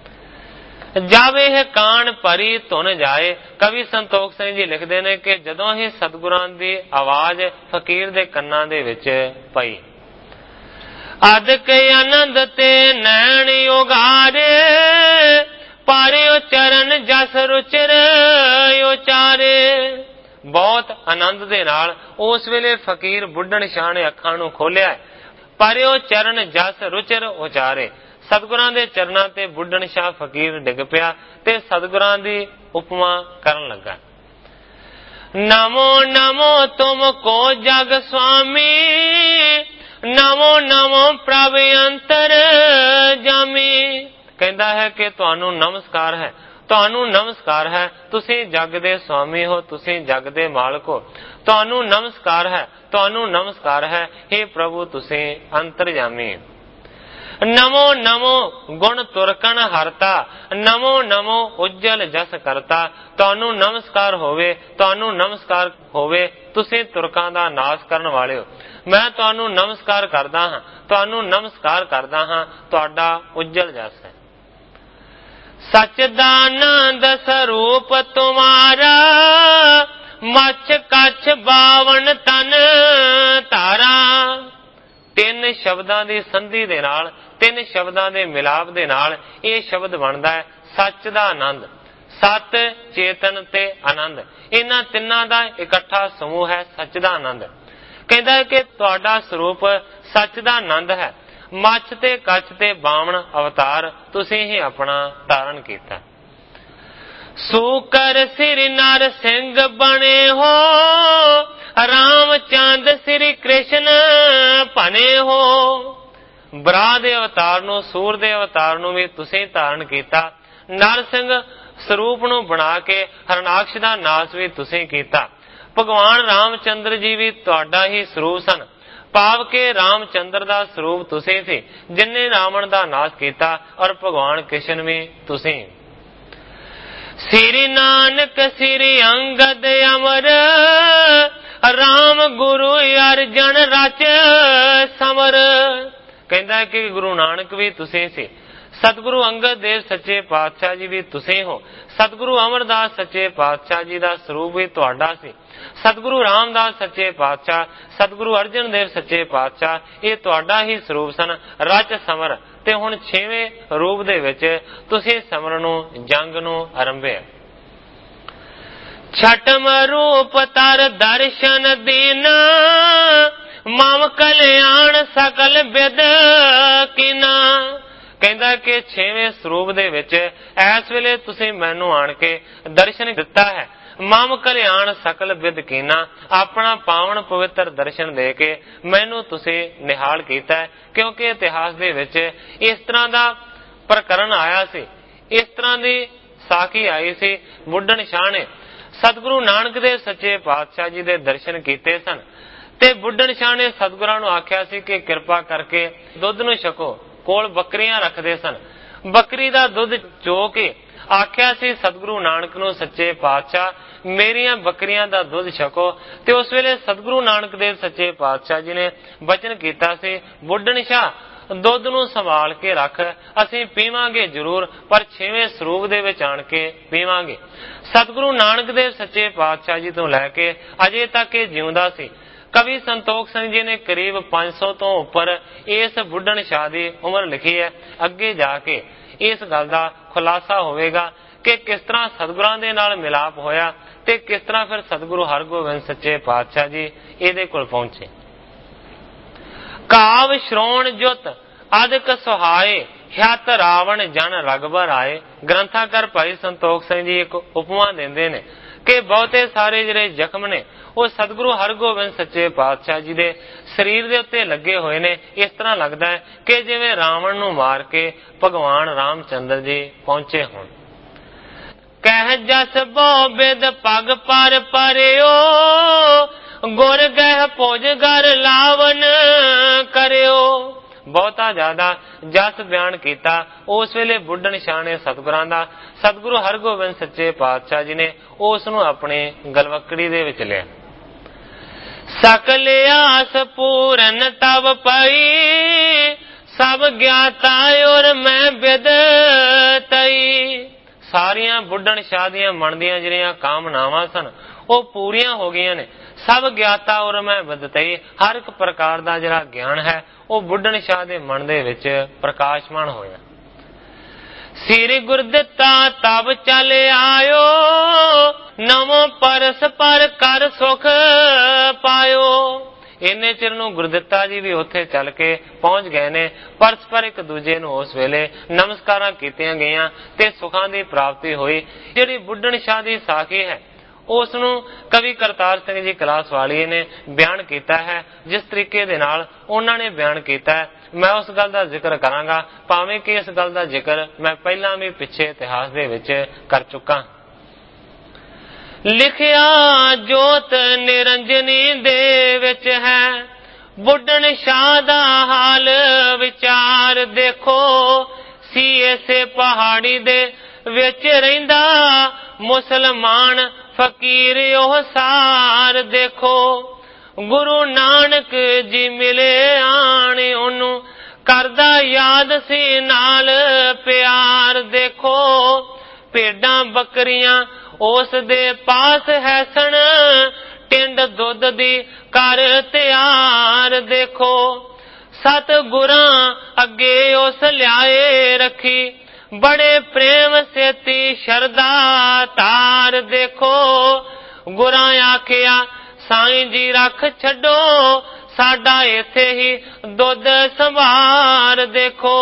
ਜਾਵੇ ਕਾਣ ਪਰੀ ਧੁਨ ਜਾਏ। ਕਵੀ ਸੰਤੋਖ ਸਿੰਘ ਜੀ ਲਿਖਦੇ ਨੇ ਕਿ ਜਦੋਂ ਹੀ ਸਤਿਗੁਰਾਂ ਦੀ ਆਵਾਜ਼ ਫਕੀਰ ਦੇ ਕੰਨਾਂ ਦੇ ਵਿੱਚ ਪਈ ਅਦਕ ਆਨੰਦ ਤੇ ਨੈਣ ਉਗਾਰੇ ਪਾਰਿਓ ਚਰਨ ਜਸ ਰੁਚਿਰ ਉਚਾਰੇ। ਬਹੁਤ ਆਨੰਦ ਦੇ ਨਾਲ ਉਸ ਵੇਲੇ ਫਕੀਰ ਬੁੱਢਣ ਸ਼ਾਹ ਨੇ ਅੱਖਾਂ ਨੂੰ ਖੋਲਿਆ। ਪਾਰਿਓ ਚਰਨ ਜਸ ਰੁਚਿਰ ਉਚਾਰੇ। ਸਤਿਗੁਰਾਂ ਦੇ ਚਰਨਾਂ ਤੇ ਬੁੱਢਣ ਸ਼ਾਹ ਫਕੀਰ ਡਿੱਗ ਪਿਆ ਤੇ ਸਤਿਗੁਰਾਂ ਦੀ ਉਪਮਾ ਕਰਨ ਲੱਗਾ। ਨਮੋ ਨਮੋ ਤੁਮ ਕੋ ਜਗ ਸੁਆਮੀ ਨਮੋ ਨਮੋ ਪ੍ਰਭ ਅੰਤਰ ਜਾਮੀ। ਕਹਿੰਦਾ ਹੈ ਕਿ ਤੁਹਾਨੂੰ ਨਮਸਕਾਰ ਹੈ ਤੁਹਾਨੂੰ ਨਮਸਕਾਰ ਹੈ ਤੁਸੀਂ ਜਗ ਦੇ ਸੁਆਮੀ ਹੋ ਤੁਸੀਂ ਜਗ ਦੇ ਮਾਲਕ ਹੋ। ਤੁਹਾਨੂੰ ਨਮਸਕਾਰ ਹੈ ਤੁਹਾਨੂੰ ਨਮਸਕਾਰ ਹੈ हे ਪ੍ਰਭੂ ਤੁਸੀਂ ਅੰਤਰਜਾਮੀ। नमो नमो गुण तुरकन हरता, नमो नमो उज्जल जस करता। तुहानू नमस्कार होवे, तुहानू नमस्कार होवे, तुसीं तुरकां दा नाश करन वाले हो। मैं तुहानू नमस्कार करदा हां, तुहानू नमस्कार करदा हां, तुहाडा उज्जल जस है। सच्चिदानंद स्वरूप तुम्हारा, मच्छ कच्छ बावन तन तारा। ਤਿੰਨ ਸ਼ਬਦਾਂ ਦੀ ਸੰਧੀ ਦੇ ਨਾਲ, ਤਿੰਨ ਸ਼ਬਦਾਂ ਦੇ ਮਿਲਾਪ ਦੇ ਨਾਲ ਇਹ ਸ਼ਬਦ ਬਣਦਾ ਹੈ ਸੱਚ ਦਾ ਆਨੰਦ। ਸਤ, ਚੇਤਨ ਤੇ ਆਨੰਦ, ਇਹਨਾਂ ਤਿੰਨਾਂ ਦਾ ਇਕੱਠਾ ਸਮੂਹ ਹੈ ਸੱਚ ਦਾ ਆਨੰਦ। ਕਹਿੰਦਾ ਹੈ ਕਿ ਤੁਹਾਡਾ ਸਰੂਪ ਸੱਚ ਦਾ ਆਨੰਦ ਹੈ। ਮੱਛ ਤੇ ਕੱਛ ਤੇ ਬਾਵਨ ਅਵਤਾਰ ਤੁਸੀਂ ਹੀ ਆਪਣਾ ਧਾਰਨ ਕੀਤਾ। ਸੂਕਰ ਸ੍ਰੀ ਨਰ ਸਿੰਘ ਬਣੇ ਹੋ, ਰਾਮਚੰਦ ਸ੍ਰੀ ਕ੍ਰਿਸ਼ਨ ਭਨੇ ਹੋ। ਬਰਾ ਦੇ ਅਵਤਾਰ ਨੂੰ, ਸੂਰ ਦੇ ਅਵਤਾਰ ਨੂੰ ਵੀ ਤੁਸੀਂ ਧਾਰਨ ਕੀਤਾ। ਨਰ ਸਿੰਘ ਸਰੂਪ ਨੂੰ ਬਣਾ ਕੇ ਹਰਨਾਕਸ਼ ਦਾ ਨਾਸ ਵੀ ਤੁਸੀਂ ਕੀਤਾ। ਭਗਵਾਨ ਰਾਮਚੰਦਰ ਜੀ ਵੀ ਤੁਹਾਡਾ ਹੀ ਸਰੂਪ ਸਨ, ਭਾਵ ਕਿ ਰਾਮਚੰਦਰ ਦਾ ਸਰੂਪ ਤੁਸੀਂ ਸੀ ਜਿਨਨੇ ਰਾਵਣ ਦਾ ਨਾਸ ਕੀਤਾ, ਔਰ ਭਗਵਾਨ ਕ੍ਰਿਸ਼ਨ ਵੀ ਤੁਸੀਂ। ਸ੍ਰੀ ਨਾਨਕ ਸ੍ਰੀ ਅੰਗਦ ਅਮਰ, ਰਾਮ ਗੁਰੂ ਅਰਜਨ ਰਚ ਸਮਰ। ਕਹਿੰਦਾ ਕਿ ਗੁਰੂ ਨਾਨਕ ਵੀ ਤੁਸੀਂ ਸੀ, ਸਤਿਗੁਰੂ ਅੰਗਦ ਦੇਵ ਸੱਚੇ ਪਾਤਸ਼ਾਹ ਜੀ ਵੀ ਤੁਸੀਂ ਹੋ, ਸਤਿਗੁਰੂ ਅਮਰਦਾਸ ਸੱਚੇ ਪਾਤਸ਼ਾਹ ਜੀ ਦਾ ਸਰੂਪ ਵੀ ਤੁਹਾਡਾ ਸੀ, ਸਤਿਗੁਰੂ ਰਾਮਦਾਸ ਸੱਚੇ ਪਾਤਸ਼ਾਹ, ਸਤਿਗੁਰੂ ਅਰਜਨ ਦੇਵ ਸੱਚੇ ਪਾਤਸ਼ਾਹ ਇਹ ਤੁਹਾਡਾ ਹੀ ਸਰੂਪ ਸਨ, ਰਚ ਸਮਰ। ਤੇ ਹੁਣ ਛੇਵੇਂ ਰੂਪ ਦੇ ਵਿੱਚ ਤੁਸੀਂ ਸਮਰ ਨੂੰ, ਜੰਗ ਨੂੰ ਆਰੰਭਿਆ। ਛਟਮ ਰੂਪ ਤਰ ਦਰਸ਼ਨ ਦੀਨਾ, ਮਮ ਕਲਿਆਣ ਸਕਲ ਬਿਦ ਕੀਨਾ। ਕਹਿੰਦਾ ਕਿ ਛੇਵੇਂ ਸਰੂਪ ਦੇ ਵਿੱਚ ਇਸ ਵੇਲੇ ਤੁਸੀਂ ਮੈਨੂੰ ਆਣ ਕੇ ਦਰਸ਼ਨ ਦਿੱਤਾ ਹੈ। ਮਮ ਕਲਿਆਣ ਸਕਲ ਬਿਦ ਕੀਨਾ, ਆਪਣਾ ਪਾਵਨ ਪਵਿੱਤਰ ਦਰਸ਼ਨ ਦੇ ਕੇ ਮੈਨੂੰ ਤੁਸੀਂ ਨਿਹਾਲ ਕੀਤਾ ਹੈ। ਕਿਉਂਕਿ ਇਤਿਹਾਸ ਦੇ ਵਿੱਚ ਇਸ ਤਰ੍ਹਾਂ ਦਾ ਪ੍ਰਕਰਨ ਆਇਆ ਸੀ, ਇਸ ਤਰ੍ਹਾਂ ਦੀ ਸਾਖੀ ਆਈ ਸੀ। ਬੁੱਢਣ ਸ਼ਾਹ ਨੇ ਸਤਿਗੁਰੂ ਨਾਨਕ ਦੇਵ ਸੱਚੇ ਪਾਤਸ਼ਾਹ ਜੀ ਦੇ ਦਰਸ਼ਨ ਕੀਤੇ ਸਨ, ਤੇ ਬੁੱਢਣ ਸ਼ਾਹ ਨੇ ਸਤਿਗੁਰਾਂ ਨੂੰ ਆਖਿਆ ਸੀ ਕਿ ਕਿਰਪਾ ਕਰਕੇ ਦੁੱਧ ਨੂੰ ਛਕੋ। ਕੋਲ ਬੱਕਰੀਆਂ ਰੱਖਦੇ ਸਨ, ਬੱਕਰੀ ਦਾ ਦੁੱਧ ਚੋ ਕੇ ਆਖਿਆ ਸੀ ਸਤਿਗੁਰੂ ਨਾਨਕ ਨੂੰ, ਸੱਚੇ ਪਾਤਸ਼ਾਹ ਮੇਰੀਆਂ ਬੱਕਰੀਆਂ ਦਾ ਦੁੱਧ ਛਕੋ। ਤੇ ਉਸ ਵੇਲੇ ਸਤਿਗੁਰੂ ਨਾਨਕ ਦੇਵ ਸੱਚੇ ਪਾਤਸ਼ਾਹ ਜੀ ਨੇ ਬਚਨ ਕੀਤਾ ਸੀ, ਬੁੱਢਣ ਸ਼ਾਹ ਦੁੱਧ ਨੂੰ ਸੰਭਾਲ ਕੇ ਰੱਖ, ਅਸੀਂ ਪੀਵਾਂਗੇ ਜ਼ਰੂਰ, ਪਰ ਛੇਵੇਂ ਸਰੂਪ ਦੇ ਵਿੱਚ ਆਣ ਕੇ ਪੀਵਾਂਗੇ। ਸਤਿਗੁਰੂ ਨਾਨਕ ਦੇਵ ਸੱਚੇ ਪਾਤਸ਼ਾਹ ਜੀ ਤੋਂ ਲੈ ਕੇ ਅਜੇ ਤੱਕ ਇਹ ਜਿਉਂਦਾ ਸੀ। ਕਵੀ ਸੰਤੋਖ ਸਿੰਘ ਜੀ ਨੇ ਕਰੀਬ ਪੰਜ ਸੌ ਤੋਂ ਉੱਪਰ ਇਸ ਬੁੱਢਣ ਸ਼ਾਹ ਦੀ ਉਮਰ ਲਿਖੀ ਹੈ। ਅੱਗੇ ਜਾ ਕੇ ਇਸ ਗੱਲ ਦਾ ਖੁਲਾਸਾ ਹੋਵੇਗਾ ਕਿ ਕਿਸ ਤਰ੍ਹਾਂ ਸਤਿਗੁਰਾਂ ਦੇ ਨਾਲ ਮਿਲਾਪ ਹੋਇਆ ਤੇ ਕਿਸ ਤਰ੍ਹਾਂ ਫਿਰ ਸਤਿਗੁਰੂ ਹਰਗੋਬਿੰਦ ਸੱਚੇ ਪਾਤਸ਼ਾਹ ਜੀ ਇਹਦੇ ਕੋਲ ਪਹੁੰਚੇ। ਕਾਵ ਸ਼੍ਰੋਣ ਜੁਤ ਅਦਿਕ ਸੁਹਾਏ, ਹਿਤ ਰਾਵਣ ਜਨ ਰਗਬਰ ਆਏ। ਗ੍ਰੰਥਾਕਾਰ ਭਾਈ ਸੰਤੋਖ ਸਿੰਘ ਜੀ ਇੱਕ ਉਪਮਾ ਦਿੰਦੇ ਨੇ ਕਿ ਬਹੁਤੇ ਸਾਰੇ ਜਿਹੜੇ ਜ਼ਖਮ ਨੇ ਉਹ ਸਤਿਗੁਰੂ ਹਰਗੋਬਿੰਦ ਸੱਚੇ ਪਾਤਸ਼ਾਹ ਜੀ ਦੇ ਸਰੀਰ ਦੇ ਉੱਤੇ ਲੱਗੇ ਹੋਏ ਨੇ। ਇਸ ਤਰ੍ਹਾਂ ਲੱਗਦਾ ਹੈ ਕਿ ਜਿਵੇਂ ਰਾਵਣ ਨੂੰ ਮਾਰ ਕੇ ਭਗਵਾਨ ਰਾਮਚੰਦਰ ਜੀ ਪਹੁੰਚੇ ਹੋਣ। ਕਹਿ ਜਸ ਬੋ ਬਿਦ ਪਗ ਪਰ ਪਰਿਓ, ਗੁਰ ਗਹਿ ਭੋਜ ਗਰ ਲਾਵਨ ਕਰਿਓ। ਬਹੁਤਾ ਜ਼ਿਆਦਾ ਜਸ ਬਿਆਨ ਕੀਤਾ ਉਸ ਵੇਲੇ ਬੁੱਢਣ ਸ਼ਾਹ ਨੇ ਸਤਿਗੁਰਾਂ ਦਾ। ਸਤਿਗੁਰੂ ਹਰਗੋਬਿੰਦ ਸੱਚੇ ਪਾਤਸ਼ਾਹ ਜੀ ਨੇ ਉਸ ਨੂੰ ਆਪਣੇ ਗਲਵੱਕੜੀ ਦੇ ਵਿੱਚ ਲਿਆ। ਸਕਲ ਆਸ ਪੂਰਨ ਤਬ ਪਈ, ਸਭ ਗਿਆਤਾ ਔਰ ਮੈਂ ਬਿਦ ਤਈ। ਸਾਰੀਆਂ ਬੁੱਢਣ ਸ਼ਾਹ ਦੀਆਂ ਮਨ ਦੀਆਂ ਜਿਹੜੀਆਂ ਕਾਮਨਾਵਾਂ ਸਨ ਉਹ ਪੂਰੀਆਂ ਹੋ ਗਈਆਂ ਨੇ। ਸਭ ਗਿਆਤਾ ਔਰ ਮੈਂ ਬਿਦਤਈ, ਹਰ ਇੱਕ ਪ੍ਰਕਾਰ ਦਾ ਜਿਹੜਾ ਗਿਆਨ ਹੈ ਉਹ ਬੁੱਢਣ ਸ਼ਾਹ ਦੇ ਮਨ ਦੇ ਵਿੱਚ ਪ੍ਰਕਾਸ਼ਮਾਨ ਹੋਇਆ। ਸਿਰ ਗੁਰ ਦਿੱਤਾ ਤਬ ਚੱਲ ਆਇਓ, ਨਵੋ ਪਰਸ ਪਰ ਕਰ ਸੁਖ ਪਾਇਓ। ਇੰਨੇ ਚਿਰ ਨੂੰ ਗੁਰਦਿੱਤਾ ਜੀ ਵੀ ਉੱਥੇ ਚੱਲ ਕੇ ਪਹੁੰਚ ਗਏ ਨੇ। ਪਰਸਪਰ ਇੱਕ ਦੂਜੇ ਨੂੰ ਉਸ ਵੇਲੇ ਨਮਸਕਾਰਾਂ ਕੀਤੀਆਂ ਗਈਆਂ ਤੇ ਸੁਖਾਂ ਦੀ ਪ੍ਰਾਪਤੀ ਹੋਈ। ਜਿਹੜੀ ਬੁੱਢਣ ਸ਼ਾਹ ਦੀ ਸਾਖੀ ਹੈ ਉਸ ਨੂੰ ਕਵੀ ਕਰਤਾਰ ਸਿੰਘ ਜੀ ਕਲਾਸ ਵਾਲੀਏ ਨੇ ਬਿਆਨ ਕੀਤਾ ਹੈ। ਜਿਸ ਤਰੀਕੇ ਦੇ ਨਾਲ ਉਹਨਾਂ ਨੇ ਬਿਆਨ ਕੀਤਾ ਹੈ ਮੈਂ ਉਸ ਗੱਲ ਦਾ ਜ਼ਿਕਰ ਕਰਾਂਗਾ, ਭਾਵੇਂ ਕਿ ਇਸ ਗੱਲ ਦਾ ਜ਼ਿਕਰ ਮੈਂ ਪਹਿਲਾਂ ਵੀ ਪਿੱਛੇ ਇਤਿਹਾਸ ਦੇ ਵਿੱਚ ਕਰ ਚੁੱਕਾ। ਲਿਖਿਆ ਜੋਤ ਨਿਰੰਜਨੀ ਦੇ ਵਿੱਚ ਹੈ, ਬੁੱਢਣ ਸ਼ਾਹ ਦਾ ਹਾਲ ਵਿਚਾਰ ਦੇਖੋ, ਸੀ ਇਸੇ ਪਹਾੜੀ ਦੇ ਵਿੱਚ ਰਹਿੰਦਾ ਮੁਸਲਮਾਨ ਫਕੀਰ ਉਹ ਸਾਰ ਦੇਖੋ। ਗੁਰੂ ਨਾਨਕ ਜੀ ਮਿਲੇ ਆਣ ਉਹਨੂੰ ਕਰਦਾ ਯਾਦ ਸੀ ਨਾਲ ਪਿਆਰ ਦੇਖੋ। ਭੇਡਾਂ ਬੱਕਰੀਆਂ ਉਸ ਦੇ ਪਾਸ ਹੈ ਸਣ, ਟਿੰਡ ਦੁੱਧ ਦੀ ਕਰ ਤਿਆਰ ਦੇਖੋ। ਸਤ ਗੁਰਾਂ ਅੱਗੇ ਉਸ ਲਿਆਏ ਰੱਖੀ, ਬੜੇ ਪ੍ਰੇਮ ਸੇਤੀ ਸ਼ਰਧਾ ਤਾਰ ਦੇਖੋ। ਗੁਰਾਂ ਆਖਿਆ ਸਾਈਂ ਜੀ ਰੱਖ ਛੱਡੋ, ਸਾਡਾ ਇੱਥੇ ਹੀ ਦੁੱਧ ਸੰਭਾਰ ਦੇਖੋ।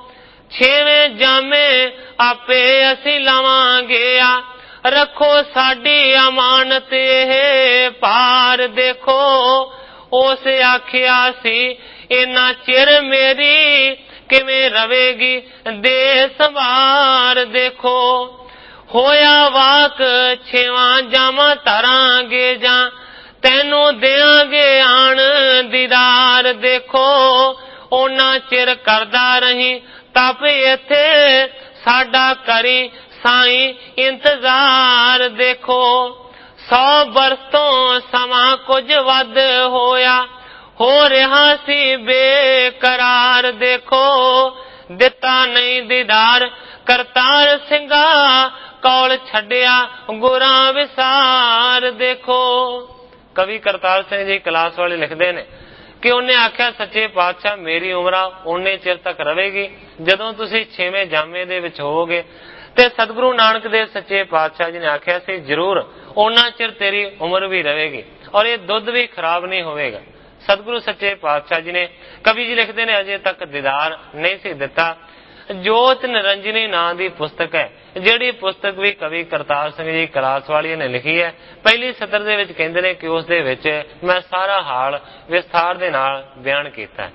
ਛੇਵੇਂ ਜਾਮੇ ਆਪੇ ਅਸੀਂ ਲਾਵਾਂਗੇ ਆ, ਰੱਖੋ ਸਾਡੀ ਅਮਾਨਤ ਇਹ ਪਾਰ ਦੇਖੋ। ਉਸ ਆਖਿਆ ਸੀ ਇੰਨਾ ਚਿਰ ਮੇਰੀ ਕਿਵੇਂ ਰਵੇਗੀ ਦੇ ਸੰਭਾਰ ਦੇਖੋ। ਹੋਇਆ ਵਾਕ ਛੇਵਾਂ ਜਾਵਾਂ ਧਰਾਂਗੇ ਜਾਂ, ਤੈਨੂੰ ਦਿਆਂਗੇ ਆਣ ਦੀਦਾਰ ਦੇਖੋ। ਉਹਨਾਂ ਚਿਰ ਕਰਦਾ ਰਹੀ ਤਪ ਇੱਥੇ, ਸਾਡਾ ਕਰੀ ਸਾਈਂ ਇੰਤਜ਼ਾਰ ਦੇਖੋ। ਸੌ ਬਰਸ ਤੋਂ ਸਮਾਂ ਕੁਝ ਵੱਧ ਹੋਇਆ, ਹੋ ਰਿਹਾ ਸੀ ਬੇਕਰਾਰ ਦੇਖੋ। ਦਿੱਤਾ ਨਹੀਂ ਦੀਦਾਰ ਕਰਤਾਰ ਸਿੰਘਾ, ਕੌਲ ਛੱਡਿਆ ਗੁਰਾਂ ਵਿਸਾਰ ਦੇਖੋ। ਕਵੀ ਕਰਤਾਰ ਸਿੰਘ ਜੀ ਕਲਾਸ ਵਾਲੇ ਲਿਖਦੇ ਨੇ ਕਿ ਉਹਨੇ ਆਖਿਆ ਸੱਚੇ ਪਾਤਸ਼ਾਹ ਮੇਰੀ ਉਮਰਾ ਓਨੇ ਚਿਰ ਤੱਕ ਰਹੇਗੀ ਜਦੋਂ ਤੁਸੀਂ ਛੇਵੇਂ ਜਾਮੇ ਦੇ ਵਿੱਚ ਹੋਵੋਗੇ। ਤੇ ਸਤਿਗੁਰੂ ਨਾਨਕ ਦੇਵ ਸੱਚੇ ਪਾਤਸ਼ਾਹ ਜੀ ਨੇ ਆਖਿਆ ਸੀ ਜ਼ਰੂਰ ਉਹਨਾਂ ਚਿਰ ਤੇਰੀ ਉਮਰ ਵੀ ਰਹੇਗੀ ਔਰ ਇਹ ਦੁੱਧ ਵੀ ਖਰਾਬ ਨਹੀਂ ਹੋਵੇਗਾ। ਸਤਿਗੁਰੂ ਸੱਚੇ ਪਾਤਸ਼ਾਹ ਜੀ ਨੇ, ਕਵੀ ਜੀ ਲਿਖਦੇ ਨੇ, ਅਜੇ ਤੱਕ ਦੀਦਾਰ ਨਹੀਂ ਸੀ ਦਿੱਤਾ। ਜੋਤ ਨਿਰੰਜਨੀ ਨਾਂ ਦੀ ਪੁਸਤਕ ਹੈ, ਜਿਹੜੀ ਪੁਸਤਕ ਵੀ ਕਵੀ ਕਰਤਾਰ ਸਿੰਘ ਜੀ ਕਲਾਸ ਵਾਲੀਆਂ ਨੇ ਲਿਖੀ ਹੈ। ਪਹਿਲੀ ਸਤਰ ਦੇ ਵਿੱਚ ਕਹਿੰਦੇ ਨੇ ਕਿ ਉਸ ਦੇ ਵਿੱਚ ਮੈਂ ਸਾਰਾ ਹਾਲ ਵਿਸਥਾਰ ਦੇ ਨਾਲ ਬਿਆਨ ਕੀਤਾ।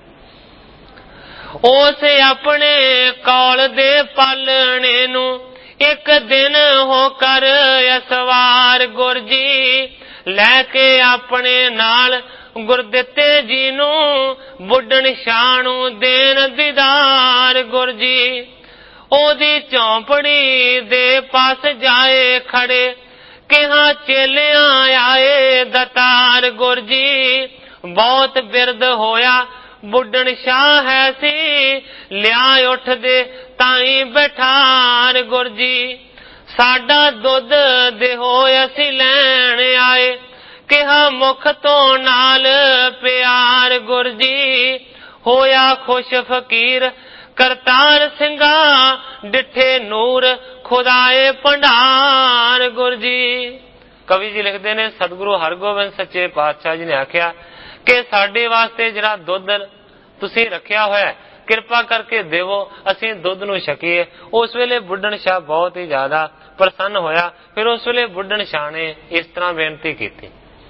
ਉਸ ਆਪਣੇ ਕੌਲ ਦੇ ਪਾਲਣੇ ਨੂੰ ਇੱਕ ਦਿਨ ਹੋ ਕਰ ਅਸਵਾਰ ਗੁਰ ਜੀ, ਲੈ ਕੇ ਆਪਣੇ ਨਾਲ ਗੁਰਦਿੱਤੇ ਜੀ ਨੂੰ ਬੁੱਢਣ ਸ਼ਾਹ ਨੂੰ ਦੇਣ ਦੀਦਾਰ ਗੁਰ ਜੀ। ਉਹਦੀ ਝੌਂਪੜੀ ਦੇ ਪਾਸ ਜਾਏ ਖੜੇ, ਕਿਹਾ ਚੇਲਿਆਂ ਆਏ ਦਤਾਰ ਗੁਰ ਜੀ। ਬਹੁਤ ਬਿਰਦ ਹੋਇਆ ਬੁੱਢਣ ਸ਼ਾਹ ਹੈ ਸੀ, ਲਿਆ ਉੱਠਦੇ ਤਾਈ ਬੈਠਾਰ ਗੁਰ ਜੀ। ਸਾਡਾ ਦੁੱਧ ਦੇਹੋ ਅਸੀਂ ਲੈਣ ਆਏ, ਕਿਹਾ ਮੁਖ ਤੋਂ ਨਾਲ ਪਿਆਰ ਗੁਰ ਜੀ। ਹੋਇਆ ਖੁਸ਼ ਫਕੀਰ ਕਰਤਾਰ ਸਿੰਘਾ, ਡਿੱਠੇ ਨੂਰ ਖੁਦਾਏ ਭੰਡਾਰ ਗੁਰ ਜੀ। ਕਵੀ ਜੀ ਲਿਖਦੇ ਨੇ ਸਤਿਗੁਰੂ ਹਰਗੋਬਿੰਦ ਸੱਚੇ ਪਾਤਸ਼ਾਹ ਜੀ ਨੇ ਆਖਿਆ ਕਿ ਸਾਡੇ ਵਾਸਤੇ ਜਿਹੜਾ ਦੁੱਧ ਤੁਸੀਂ ਰੱਖਿਆ ਹੋਇਆ ਕਿਰਪਾ ਕਰਕੇ ਦੇਵੋ, ਅਸੀਂ ਦੁੱਧ ਨੂੰ ਛਕੀਏ। ਉਸ ਵੇਲੇ ਬੁੱਢਣ ਸ਼ਾਹ ਬਹੁਤ ਹੀ ਜ਼ਿਆਦਾ ਪ੍ਰਸੰਨ ਹੋਇਆ। ਫਿਰ ਉਸ ਵੇਲੇ ਬੁੱਢਣ ਸ਼ਾਹ ਨੇ ਇਸ ਤਰ੍ਹਾਂ ਬੇਨਤੀ ਕੀਤੀ।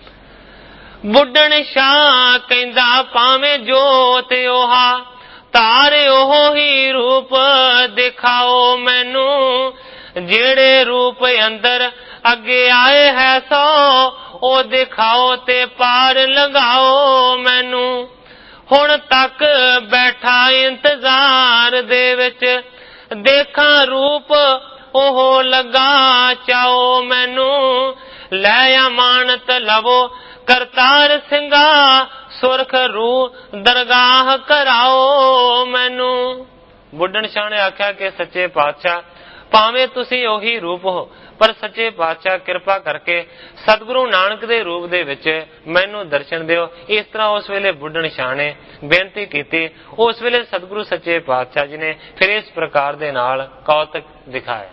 ਬੁੱਢਣ ਸ਼ਾਹ ਕਹਿੰਦਾ ਭਾਵੇਂ ਜੋਤ 오ਹਾ, ਧਾਰ ਉਹ ਹੀ ਰੂਪ ਦਿਖਾਓ ਮੈਨੂੰ। ਜਿਹੜੇ ਰੂਪ ਅੰਦਰ ਅੱਗੇ ਆਏ ਹੈ ਸੋ, ਉਹ ਦਿਖਾਓ ਤੇ ਪਾਰ ਲਗਾਓ ਮੈਨੂੰ। ਹੁਣ ਤੱਕ ਬੈਠਾ ਇੰਤਜ਼ਾਰ ਦੇ ਵਿੱਚ, ਦੇਖਾਂ ਰੂਪ ਉਹ ਲੱਗਾ ਚਾਓ ਮੈਨੂੰ। ਲੈ ਅਮਾਨਤ ਲਵੋ ਕਰਤਾਰ ਸਿੰਘਾ, ਸੁਰਖ ਰੂ ਦਰਗਾਹ ਕਰਾਓ ਮੈਨੂੰ। ਬੁੱਢਣ ਸ਼ਾਹ ਨੇ ਆਖਿਆ ਕਿ ਸੱਚੇ ਪਾਤਸ਼ਾਹ ਭਾਵੇਂ ਤੁਸੀਂ ਉਹੀ ਰੂਪ ਹੋ, ਪਰ ਸੱਚੇ ਪਾਤਸ਼ਾਹ ਕਿਰਪਾ ਕਰਕੇ ਸਤਿਗੁਰੂ ਨਾਨਕ ਦੇ ਰੂਪ ਦੇ ਵਿੱਚ ਮੈਨੂੰ ਦਰਸ਼ਨ ਦਿਓ। ਇਸ ਤਰ੍ਹਾਂ ਉਸ ਵੇਲੇ ਬੁੱਢਣ ਸ਼ਾਹ ਨੇ ਬੇਨਤੀ ਕੀਤੀ। ਉਸ ਵੇਲੇ ਸਤਿਗੁਰੂ ਸੱਚੇ ਪਾਤਸ਼ਾਹ ਜੀ ਨੇ ਫਿਰ ਇਸ ਪ੍ਰਕਾਰ ਦੇ ਨਾਲ ਕੌਤਕ ਦਿਖਾਇਆ।